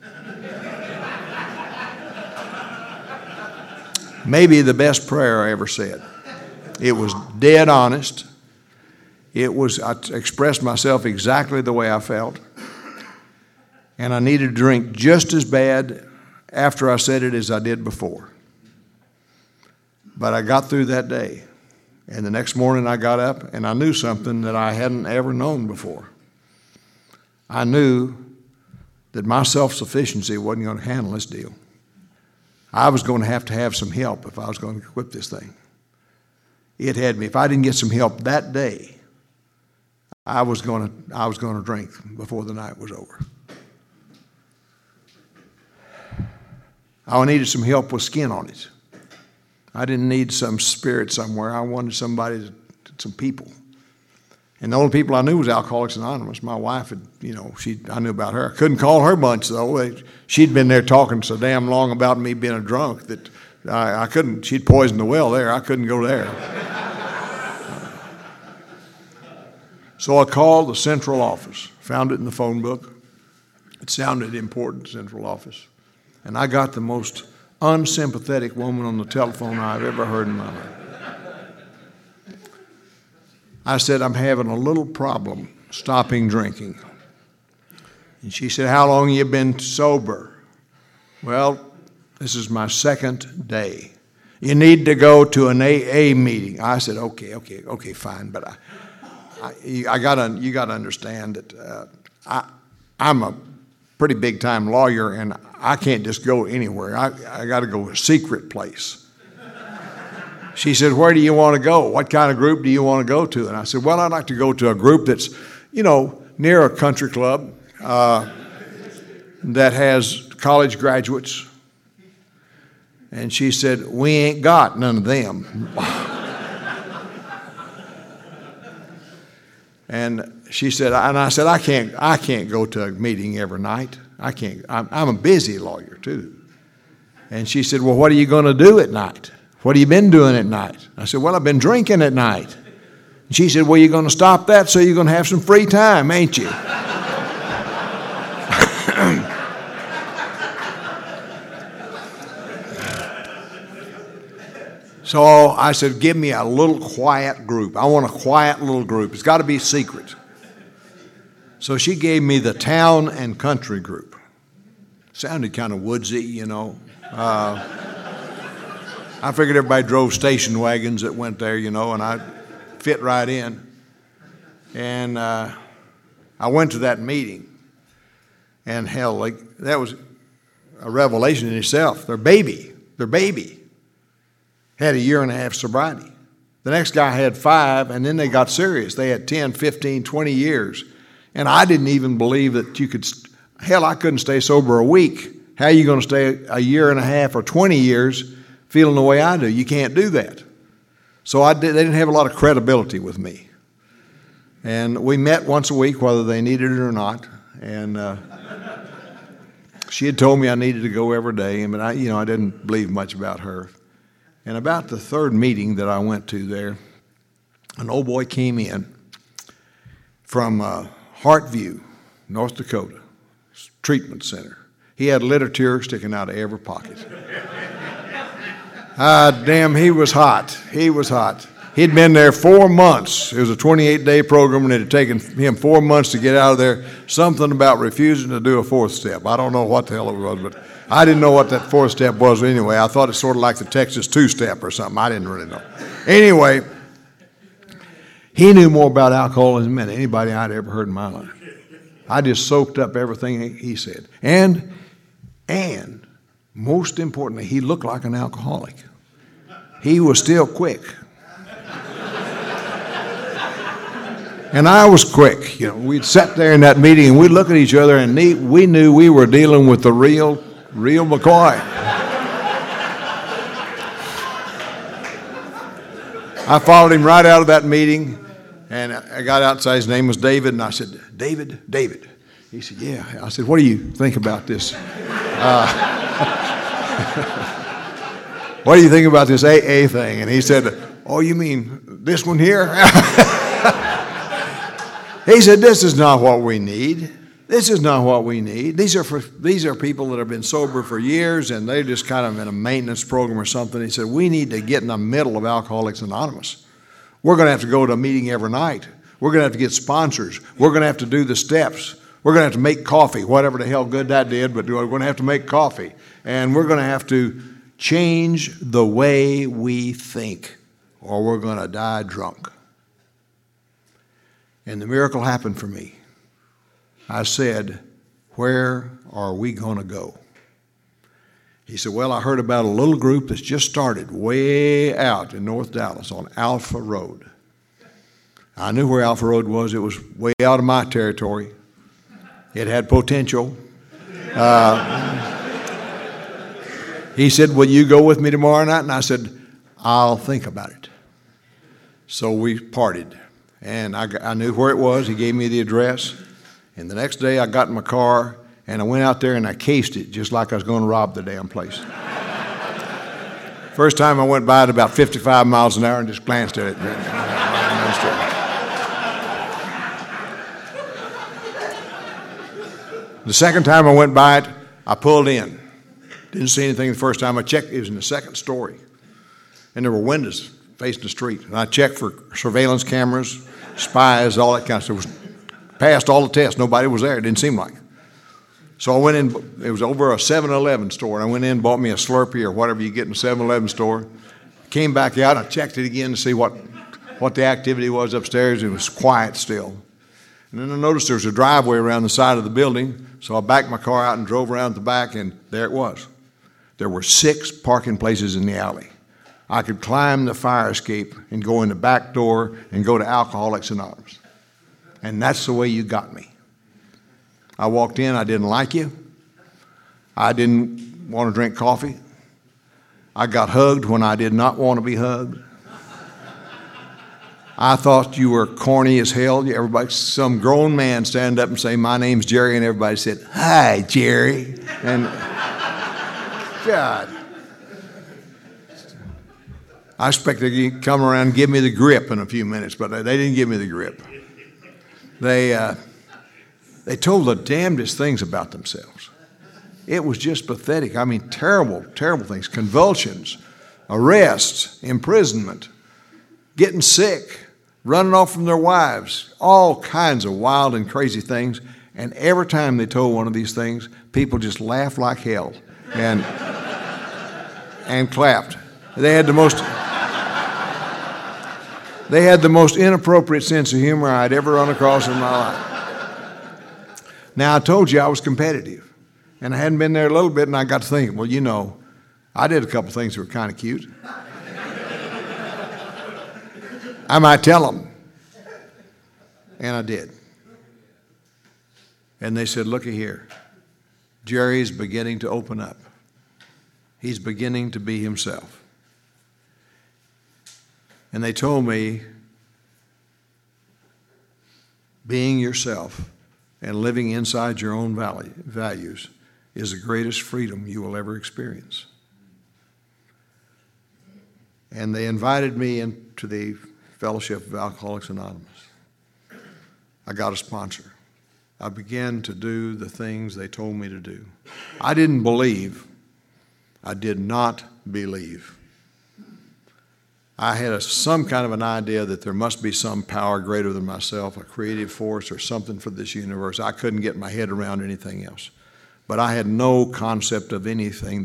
Maybe the best prayer I ever said. It was dead honest. I expressed myself exactly the way I felt. And I needed to drink just as bad after I said it as I did before. But I got through that day. And the next morning I got up and I knew something that I hadn't ever known before. I knew that my self-sufficiency wasn't going to handle this deal. I was going to have some help if I was going to quit this thing. It had me. If I didn't get some help that day, I was going to drink before the night was over. I needed some help with skin on it. I didn't need some spirit somewhere. I wanted somebody, some people. And the only people I knew was Alcoholics Anonymous. My wife had, I knew about her. I couldn't call her bunch, though. She'd been there talking so damn long about me being a drunk that I couldn't. She'd poisoned the well there. I couldn't go there. So I called the central office, found it in the phone book. It sounded important, central office. And I got the most unsympathetic woman on the telephone I've ever heard in my life. I said, I'm having a little problem stopping drinking. And she said, how long have you been sober? Well, this is my second day. You need to go to an AA meeting. I said, okay, fine. But you got to understand that I'm a pretty big time lawyer, and I can't just go anywhere. I got to go to a secret place. She said, where do you want to go? What kind of group do you want to go to? And I said, well, I'd like to go to a group that's, near a country club that has college graduates. And she said, we ain't got none of them. And she said, and I said, I can't go to a meeting every night. I can't. I'm a busy lawyer too. And she said, well, what are you going to do at night? What have you been doing at night? I said, well, I've been drinking at night. And she said, well, you're going to stop that so you're going to have some free time, ain't you? So I said, give me a little quiet group. I want a quiet little group. It's got to be secret. So she gave me the town and country group. Sounded kind of woodsy, I figured everybody drove station wagons that went there, and I fit right in. And I went to that meeting. And hell, that was a revelation in itself. Their baby had a year and a half sobriety. The next guy had 5, and then they got serious. They had 10, 15, 20 years. And I didn't even believe that you could, I couldn't stay sober a week. How are you going to stay a year and a half or 20 years feeling the way I do? You can't do that. So they didn't have a lot of credibility with me. And we met once a week, whether they needed it or not. And she had told me I needed to go every day, but I didn't believe much about her. And about the third meeting that I went to there, an old boy came in from Hartview, North Dakota, treatment center. He had literature sticking out of every pocket. Damn, he was hot. He was hot. He'd been there 4 months. It was a 28-day program, and it had taken him 4 months to get out of there. Something about refusing to do a 4th step. I don't know what the hell it was, but I didn't know what that 4th step was anyway. I thought it's sort of like the Texas 2-step or something. I didn't really know. Anyway, he knew more about alcoholism than anybody I'd ever heard in my life. I just soaked up everything he said. And most importantly, he looked like an alcoholic. He was still quick. And I was quick. We'd sat there in that meeting and we'd look at each other and we knew we were dealing with the real McCoy. I followed him right out of that meeting, and I got outside. His name was David, and I said, David. He said, yeah. I said, what do you think about this? What do you think about this AA thing? And he said, oh, you mean this one here? He said, this is not what we need. This is not what we need. These are people that have been sober for years, and they're just kind of in a maintenance program or something. He said, we need to get in the middle of Alcoholics Anonymous. We're going to have to go to a meeting every night. We're going to have to get sponsors. We're going to have to do the steps. We're going to have to make coffee, whatever the hell good that did, but we're going to have to make coffee. And we're going to have to change the way we think, or we're going to die drunk. And the miracle happened for me. I said, where are we going to go? He said, well, I heard about a little group that's just started way out in North Dallas on Alpha Road. I knew where Alpha Road was. It was way out of my territory. It had potential. He said, will you go with me tomorrow night? And I said, I'll think about it. So we parted. And I knew where it was. He gave me the address. And the next day I got in my car and I went out there and I cased it just like I was going to rob the damn place. First time I went by at about 55 miles an hour and just glanced at it. The second time I went by it, I pulled in. Didn't see anything the first time I checked. It was in the second story. And there were windows facing the street. And I checked for surveillance cameras, spies, all that kind of stuff. It was passed all the tests. Nobody was there. It didn't seem like. So I went in. It was over a 7-Eleven store. And I went in, bought me a Slurpee or whatever you get in a 7-Eleven store. Came back out. I checked it again to see what the activity was upstairs. It was quiet still. And then I noticed there was a driveway around the side of the building. So I backed my car out and drove around the back, and there it was. There were 6 parking places in the alley. I could climb the fire escape and go in the back door and go to Alcoholics Anonymous. And that's the way you got me. I walked in, I didn't like you. I didn't want to drink coffee. I got hugged when I did not want to be hugged. I thought you were corny as hell. Everybody, some grown man stand up and say, my name's Jerry, and everybody said, hi, Jerry. And God, I expected to come around and give me the grip in a few minutes, but they didn't give me the grip. They told the damnedest things about themselves. It was just pathetic. I mean, terrible, terrible things. Convulsions, arrests, imprisonment, getting sick, running off from their wives, all kinds of wild and crazy things. And every time they told one of these things, people just laughed like hell and clapped. They had the most inappropriate sense of humor I'd ever run across in my life. Now, I told you I was competitive, and I hadn't been there a little bit, and I got to thinking, well, you know, I did a couple things that were kind of cute. I might tell them. And I did. And they said, looky here. Jerry's beginning to open up. He's beginning to be himself. And they told me, being yourself and living inside your own values is the greatest freedom you will ever experience. And they invited me into the Fellowship of Alcoholics Anonymous. I got a sponsor. I began to do the things they told me to do. I didn't believe. I did not believe. I had some kind of an idea that there must be some power greater than myself, a creative force or something for this universe. I couldn't get my head around anything else. But I had no concept of anything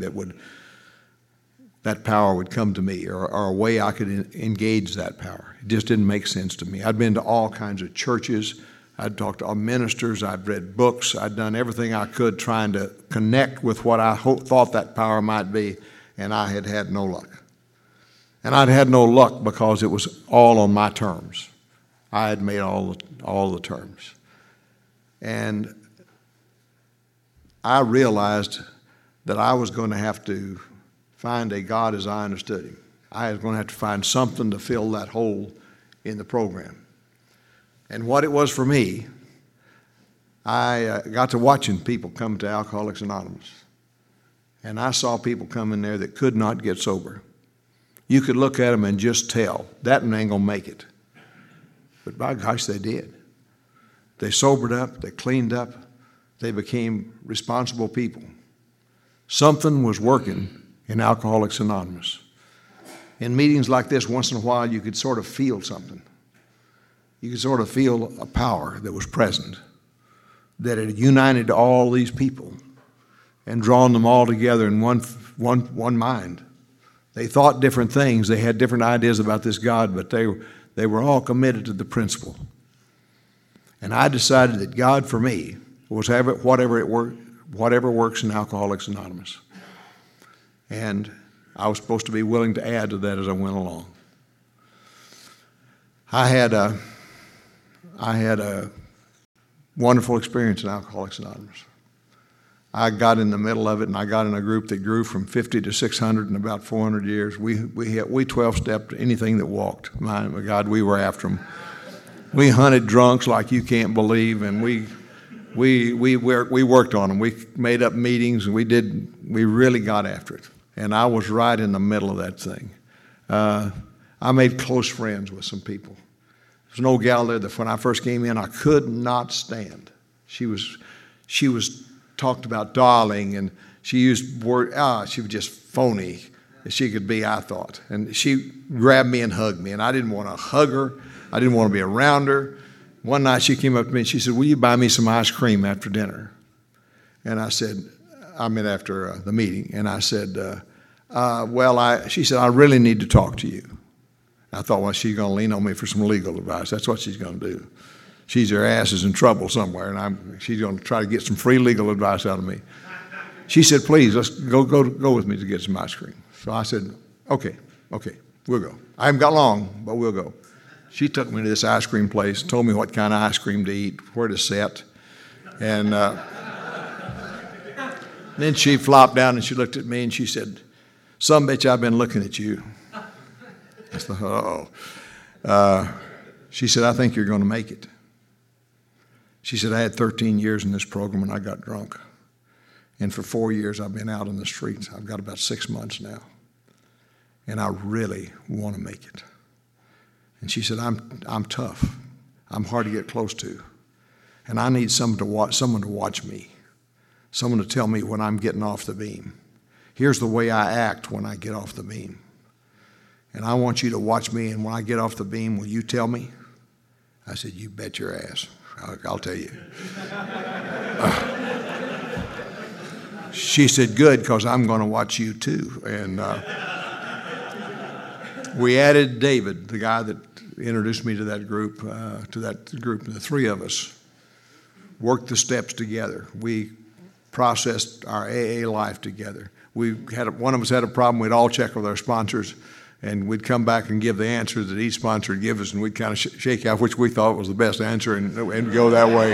that power would come to me or a way I could engage that power. It just didn't make sense to me. I'd been to all kinds of churches. I'd talked to all ministers. I'd read books. I'd done everything I could trying to connect with what I thought that power might be, and I had had no luck. And I'd had no luck because it was all on my terms. I had made all the terms. And I realized that I was going to have to find a God as I understood him. I was going to have to find something to fill that hole in the program. And what it was for me, I got to watching people come to Alcoholics Anonymous. And I saw people come in there that could not get sober. You could look at them and just tell, that one ain't going to make it. But by gosh, they did. They sobered up, they cleaned up, they became responsible people. Something was working in Alcoholics Anonymous. In meetings like this, once in a while, you could sort of feel something. You could sort of feel a power that was present, that had united all these people and drawn them all together in one mind. They thought different things. They had different ideas about this God, but they were all committed to the principle. And I decided that God for me was whatever works in Alcoholics Anonymous. And I was supposed to be willing to add to that as I went along. I had a wonderful experience in Alcoholics Anonymous. I got in the middle of it, and I got in a group that grew from 50 to 600 in about 400 years. We 12-stepped anything that walked. My God, we were after them. We hunted drunks like you can't believe, and we worked on them. We made up meetings, and we really got after it. And I was right in the middle of that thing. I made close friends with some people. There's an old gal there that when I first came in, I could not stand. She was talked about darling, and she used word, she was just phony as she could be, I thought. And she grabbed me and hugged me, and I didn't want to hug her. I didn't want to be around her. One night she came up to me and she said, "Will you buy me some ice cream after dinner?" And I said, after the meeting, and I said, she said, "I really need to talk to you." I thought, well, she's going to lean on me for some legal advice. That's what she's going to do. Her ass is in trouble somewhere, and she's going to try to get some free legal advice out of me. She said, "Please, let's go with me to get some ice cream." So I said, okay, we'll go. I haven't got long, but we'll go. She took me to this ice cream place, told me what kind of ice cream to eat, where to sit, and then she flopped down and she looked at me and she said, "Some bitch, I've been looking at you." I thought, uh-oh. She said, "I think you're going to make it." She said, "I had 13 years in this program and I got drunk. And for 4 years I've been out on the streets. I've got about 6 months now. And I really want to make it." And she said, I'm tough. I'm hard to get close to. And I need someone to watch me. Someone to tell me when I'm getting off the beam. Here's the way I act when I get off the beam. And I want you to watch me, and when I get off the beam, will you tell me?" I said, "You bet your ass. I'll tell you." She said, "Good, because I'm going to watch you too." And we added David, the guy that introduced me to that group. The three of us worked the steps together. We processed our AA life together. One of us had a problem. We'd all check with our sponsors, and we'd come back and give the answers that each sponsor would give us, and we'd kind of shake out which we thought was the best answer and go that way.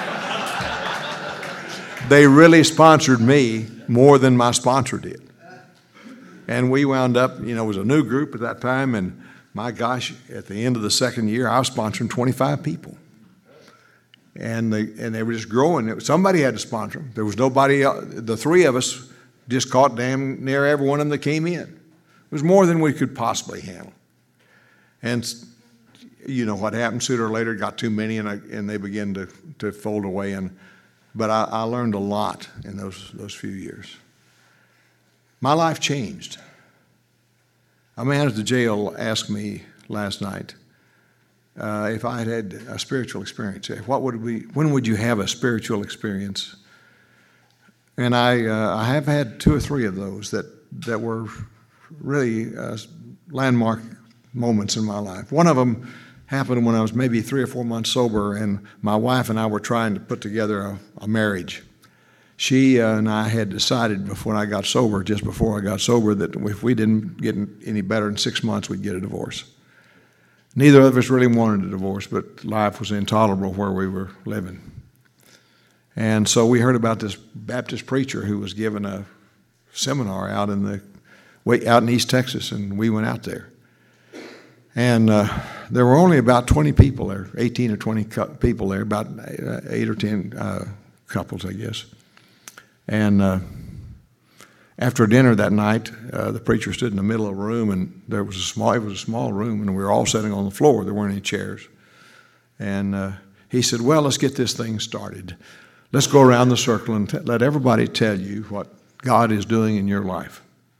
They really sponsored me more than my sponsor did. And we wound up, it was a new group at that time, and my gosh, at the end of the second year, I was sponsoring 25 people. And they were just growing. Somebody had to sponsor them. There was nobody else. The three of us just caught damn near every one of them that came in. It was more than we could possibly handle. And you know what happened sooner or later, got too many, and they began to fold away. But I learned a lot in those few years. My life changed. A man at the jail asked me last night if I had a spiritual experience. When would you have a spiritual experience? And I have had 2 or 3 of those that were really landmark moments in my life. One of them happened when I was maybe 3 or 4 months sober, and my wife and I were trying to put together a marriage. She and I had decided just before I got sober, that if we didn't get any better in 6 months, we'd get a divorce. Neither of us really wanted a divorce, but life was intolerable where we were living. And so we heard about this Baptist preacher who was giving a seminar out in East Texas, and we went out there. And there were only about 20 people there, 18 or 20 people there, about 8 or 10 couples, I guess. And after dinner that night, the preacher stood in the middle of a room, and it was a small room, and we were all sitting on the floor. There weren't any chairs. And he said, "Well, let's get this thing started. Let's go around the circle and let everybody tell you what God is doing in your life."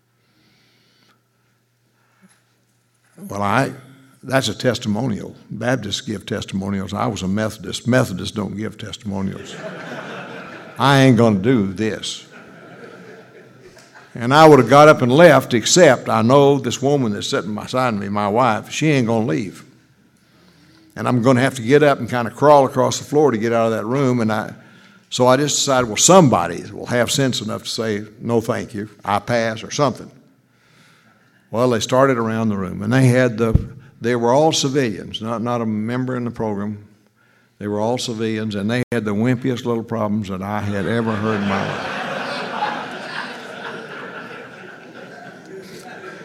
Well, that's a testimonial. Baptists give testimonials. I was a Methodist. Methodists don't give testimonials. I ain't going to do this. And I would have got up and left, except I know this woman that's sitting beside me, my wife, she ain't going to leave. And I'm going to have to get up and kind of crawl across the floor to get out of that room. So I just decided, well, somebody will have sense enough to say, "No, thank you, I pass," or something. Well, they started around the room, and they were all civilians, not a member in the program. They were all civilians, and they had the wimpiest little problems that I had ever heard in my life.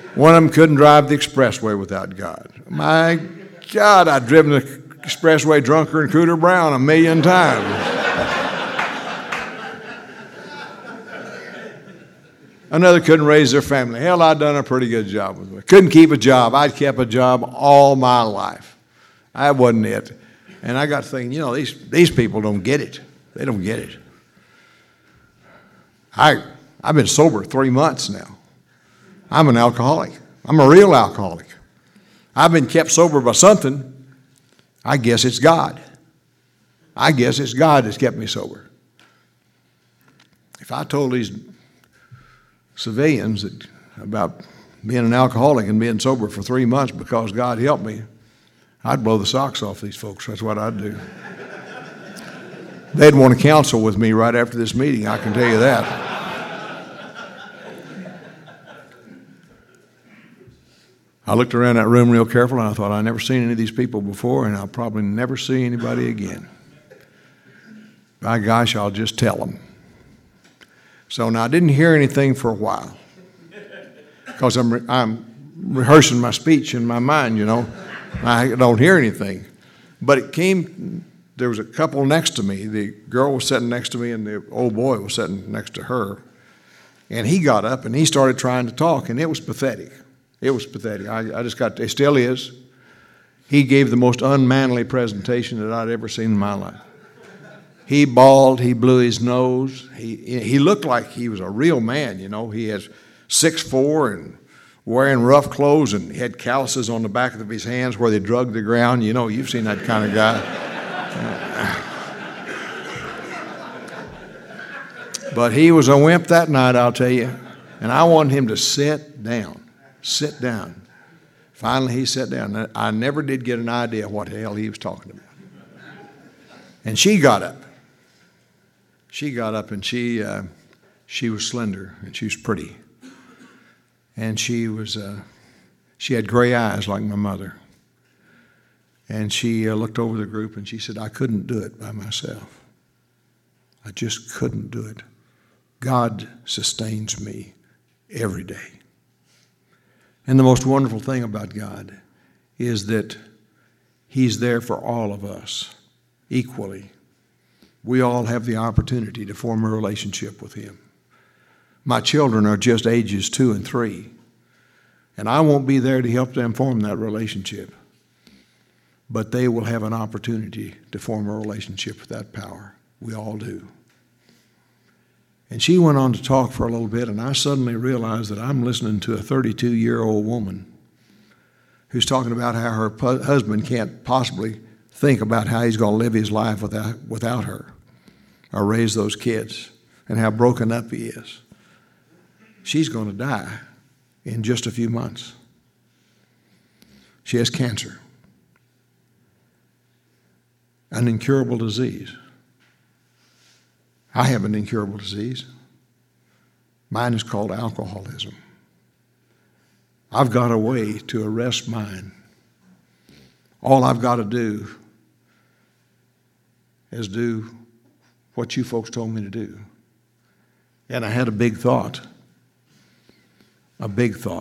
One of them couldn't drive the expressway without God. My God, I've driven the expressway drunker than Cooter Brown 1,000,000 times. Another couldn't raise their family. Hell, I'd done a pretty good job with it. Couldn't keep a job. I'd kept a job all my life. That wasn't it. And I got thinking, these people don't get it. They don't get it. I've been sober 3 months now. I'm an alcoholic. I'm a real alcoholic. I've been kept sober by something. I guess it's God. I guess it's God that's kept me sober. If I told these civilians about being an alcoholic and being sober for 3 months because God helped me, I'd blow the socks off these folks. That's what I'd do. They'd want to counsel with me right after this meeting, I can tell you that. I looked around that room real careful, and I thought, I've never seen any of these people before, and I'll probably never see anybody again. By gosh, I'll just tell them. So now I didn't hear anything for a while because I'm rehearsing my speech in my mind, I don't hear anything. But it came, there was a couple next to me. The girl was sitting next to me, and the old boy was sitting next to her. And he got up, and he started trying to talk, and it was pathetic. It was pathetic. It still is. He gave the most unmanly presentation that I'd ever seen in my life. He bawled, he blew his nose. He looked like he was a real man, He has 6'4" and wearing rough clothes, and he had calluses on the back of his hands where they drug the ground. You've seen that kind of guy. But he was a wimp that night, I'll tell you. And I wanted him to sit down. Sit down. Finally, he sat down. I never did get an idea what the hell he was talking about. And she got up. She got up, and she was slender, and she was pretty. And she had gray eyes like my mother. And she looked over the group, and she said, I couldn't do it by myself. I just couldn't do it. God sustains me every day. And the most wonderful thing about God is that He's there for all of us equally. We all have the opportunity to form a relationship with Him. My children are just ages 2 and 3, and I won't be there to help them form that relationship. But they will have an opportunity to form a relationship with that power. We all do. And she went on to talk for a little bit, and I suddenly realized that I'm listening to a 32-year-old woman who's talking about how her husband can't possibly think about how he's going to live his life without her or raise those kids, and how broken up he is. She's going to die in just a few months. She has cancer, an incurable disease. I have an incurable disease. Mine is called alcoholism. I've got a way to arrest mine. All I've got to do is do what you folks told me to do. And I had a big thought. I'd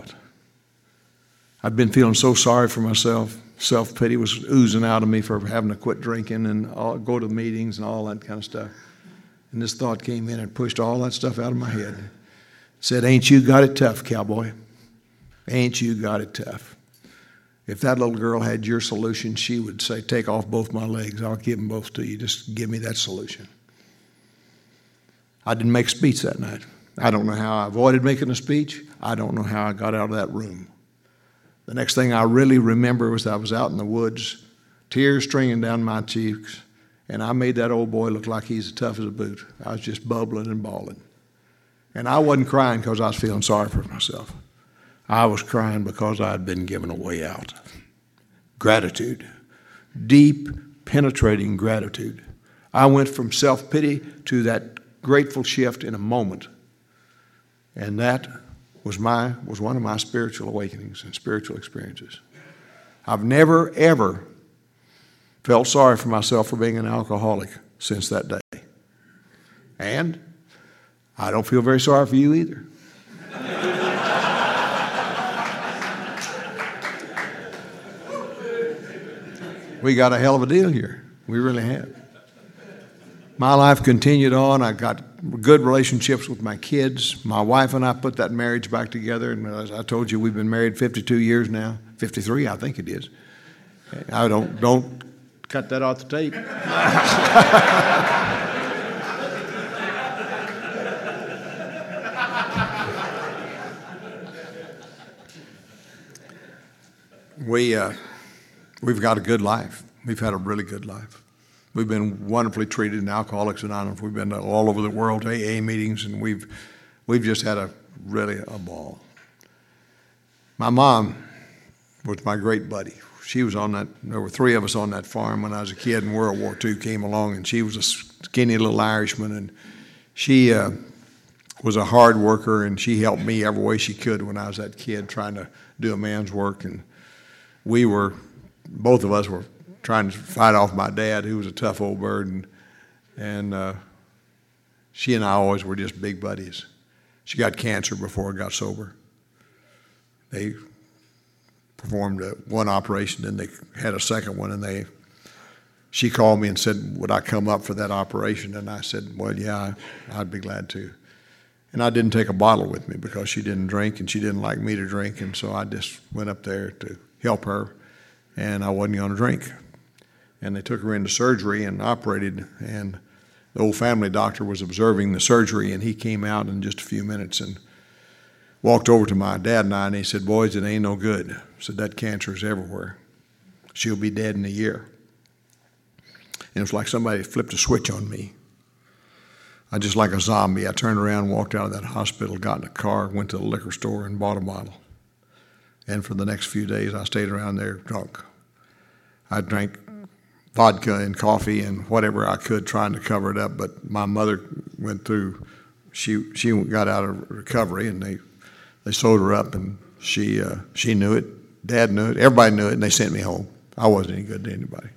been feeling so sorry for myself. Self-pity was oozing out of me for having to quit drinking and go to meetings and all that kind of stuff. And this thought came in and pushed all that stuff out of my head. Said, ain't you got it tough, cowboy? Ain't you got it tough? If that little girl had your solution, she would say, take off both my legs. I'll give them both to you. Just give me that solution. I didn't make a speech that night. I don't know how I avoided making a speech. I don't know how I got out of that room. The next thing I really remember was I was out in the woods, tears stringing down my cheeks, and I made that old boy look like he's as tough as a boot. I was just bubbling and bawling. And I wasn't crying because I was feeling sorry for myself. I was crying because I had been given a way out. Gratitude. Deep, penetrating gratitude. I went from self-pity to that grateful shift in a moment. And that was one of my spiritual awakenings and spiritual experiences. I've never, ever felt sorry for myself for being an alcoholic since that day. And I don't feel very sorry for you either. We got a hell of a deal here. We really have. My life continued on. I got good relationships with my kids. My wife and I put that marriage back together. And as I told you, we've been married 52 years now. 53, I think it is. I don't cut that off the tape. We've got a good life. We've had a really good life. We've been wonderfully treated in Alcoholics Anonymous. We've been all over the world to AA meetings, and we've just had a ball. My mom was my great buddy. She was on that. There were three of us on that farm when I was a kid, and World War II came along, and she was a skinny little Irishman, and she was a hard worker, and she helped me every way she could when I was that kid trying to do a man's work. And both of us were trying to fight off my dad, who was a tough old bird, and she and I always were just big buddies. She got cancer before I got sober. They performed one operation, then they had a second one, and she called me and said, would I come up for that operation? And I said, well, yeah, I'd be glad to. And I didn't take a bottle with me because she didn't drink, and she didn't like me to drink, and so I just went up there to help her, and I wasn't going to drink. And they took her into surgery and operated, and the old family doctor was observing the surgery, and he came out in just a few minutes and walked over to my dad and I, and he said, boys, it ain't no good. I said, that cancer is everywhere. She'll be dead in a year. And it was like somebody flipped a switch on me. I just like a zombie. I turned around, walked out of that hospital, got in a car, went to the liquor store and bought a bottle. And for the next few days, I stayed around there drunk. I drank vodka and coffee and whatever I could trying to cover it up, but my mother went through, she got out of recovery, and they sewed her up, and she knew it, Dad knew it, everybody knew it, and they sent me home. I wasn't any good to anybody.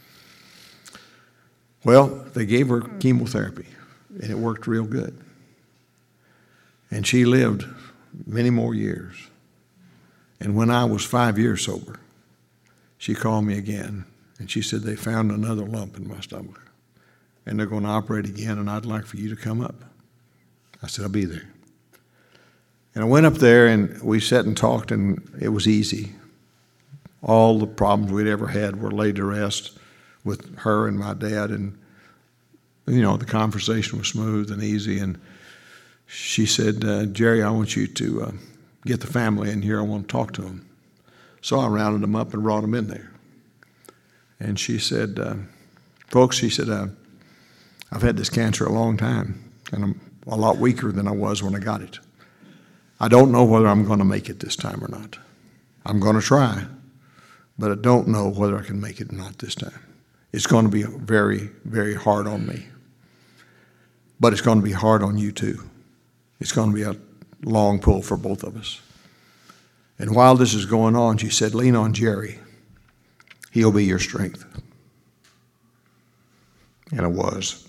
Well, they gave her chemotherapy, and it worked real good. And she lived many more years. And when I was 5 years sober, she called me again, and she said they found another lump in my stomach, and they're going to operate again, and I'd like for you to come up. I said, I'll be there. And I went up there, and we sat and talked, and it was easy. All the problems we'd ever had were laid to rest with her and my dad, and, the conversation was smooth and easy. And she said, Jerry, I want you to get the family in here. I want to talk to them. So I rounded them up and brought them in there. And she said, folks, she said, I've had this cancer a long time, and I'm a lot weaker than I was when I got it. I don't know whether I'm going to make it this time or not. I'm going to try, but I don't know whether I can make it or not this time. It's going to be very, very hard on me. But it's going to be hard on you too. It's going to be a long pull for both of us. And while this is going on, she said, lean on Jerry. He'll be your strength. And it was.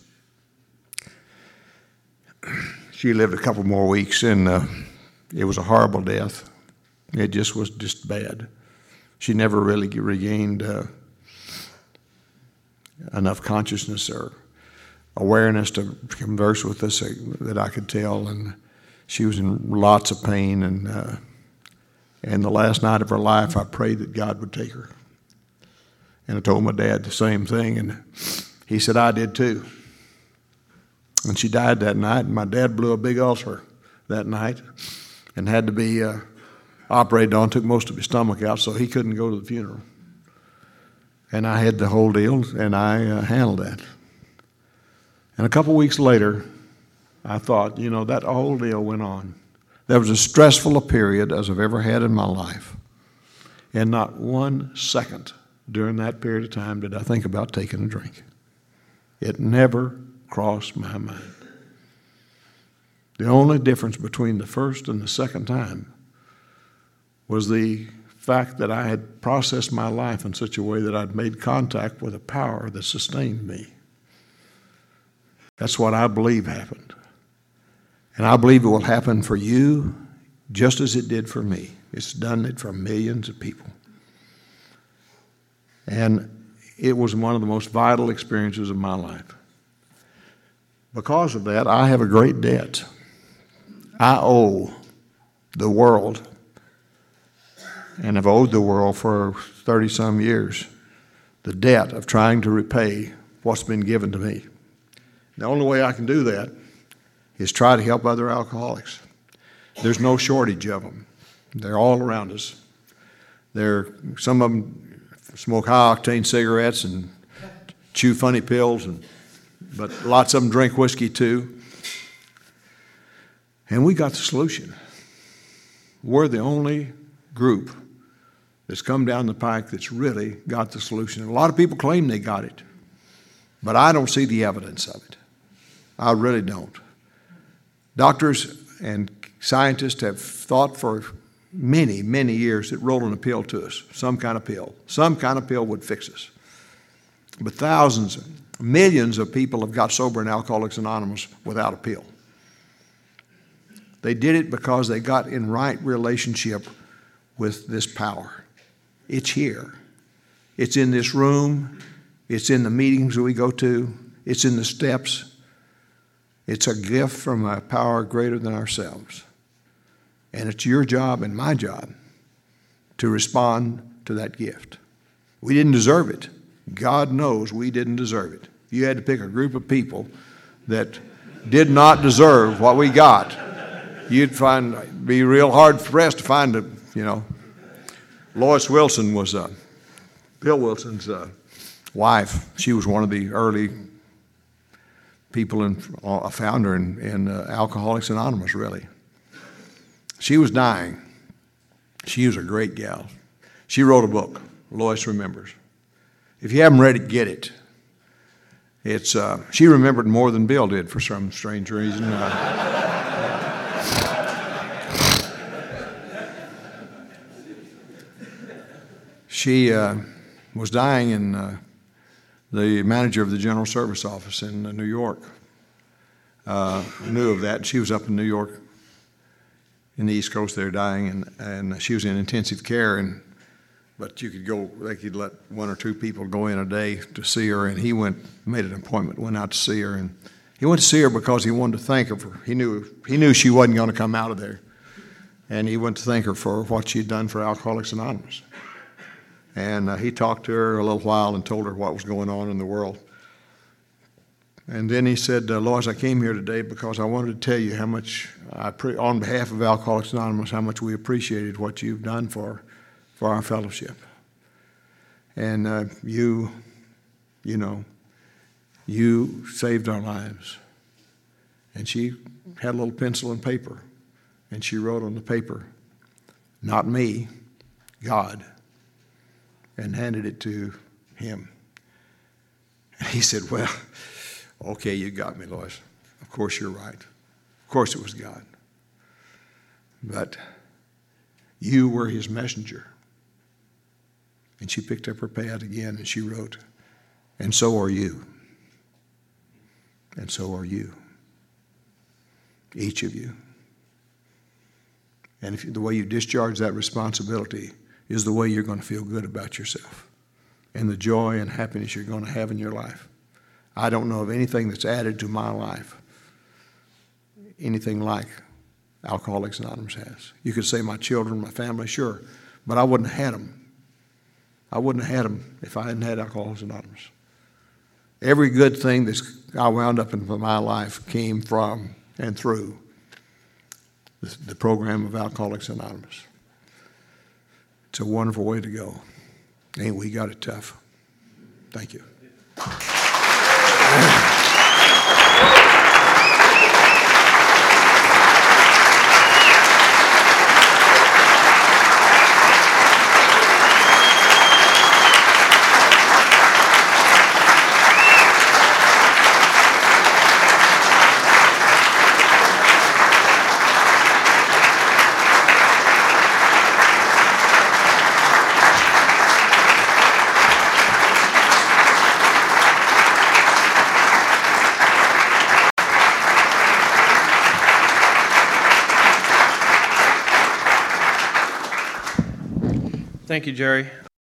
She lived a couple more weeks, and it was a horrible death. It just was just bad. She never really regained enough consciousness or awareness to converse with us that I could tell, and she was in lots of pain. And the last night of her life, I prayed that God would take her. And I told my dad the same thing, and he said, I did too. And she died that night, and my dad blew a big ulcer that night and had to be operated on, took most of his stomach out, so he couldn't go to the funeral. And I had the whole deal, and I handled that. And a couple weeks later, I thought, that whole deal went on. That was as stressful a period as I've ever had in my life. And not 1 second during that period of time did I think about taking a drink. It never crossed my mind. The only difference between the first and the second time was the fact that I had processed my life in such a way that I'd made contact with a power that sustained me. That's what I believe happened. And I believe it will happen for you just as it did for me. It's done it for millions of people. And it was one of the most vital experiences of my life. Because of that, I have a great debt. I owe the world, and have owed the world for 30-some years, the debt of trying to repay what's been given to me. The only way I can do that is try to help other alcoholics. There's no shortage of them. They're all around us. Some of them smoke high-octane cigarettes and chew funny pills, but lots of them drink whiskey too. And we got the solution. We're the only group that's come down the pike that's really got the solution. A lot of people claim they got it, but I don't see the evidence of it. I really don't. Doctors and scientists have thought for many, many years that rolling a pill to us, some kind of pill would fix us. But thousands, millions of people have got sober in Alcoholics Anonymous without a pill. They did it because they got in right relationship with this power. It's here. It's in this room. It's in the meetings we go to. It's in the steps. It's a gift from a power greater than ourselves. And it's your job and my job to respond to that gift. We didn't deserve it. God knows we didn't deserve it. You had to pick a group of people that did not deserve what we got. You'd be real hard pressed to find Lois Wilson was Bill Wilson's wife. She was one of the early people, a founder in Alcoholics Anonymous, really. She was dying. She was a great gal. She wrote a book, Lois Remembers. If you haven't read it, get it. She remembered more than Bill did for some strange reason. She was dying, and the manager of the General Service Office in New York knew of that. She was up in New York in the East Coast there dying, and she was in intensive care, but they could let one or two people go in a day to see her, and he made an appointment, went out to see her, and he went to see her because he wanted to thank her for, he knew she wasn't going to come out of there, and he went to thank her for what she'd done for Alcoholics Anonymous. And he talked to her a little while and told her what was going on in the world. And then he said, Lois, I came here today because I wanted to tell you how much, on behalf of Alcoholics Anonymous, how much we appreciated what you've done for our fellowship. And you saved our lives. And she had a little pencil and paper, and she wrote on the paper, not me, God, and handed it to him. And he said, well, okay, you got me, Lois. Of course you're right. Of course it was God. But you were his messenger. And she picked up her pad again and she wrote, and so are you. And so are you. Each of you. And the way you discharge that responsibility is the way you're going to feel good about yourself and the joy and happiness you're going to have in your life. I don't know of anything that's added to my life, anything like Alcoholics Anonymous has. You could say my children, my family, sure, but I wouldn't have had them. I wouldn't have had them if I hadn't had Alcoholics Anonymous. Every good thing that I wound up in my life came from and through the program of Alcoholics Anonymous. It's a wonderful way to go. Ain't we got it tough? Thank you. Thank you, Jerry.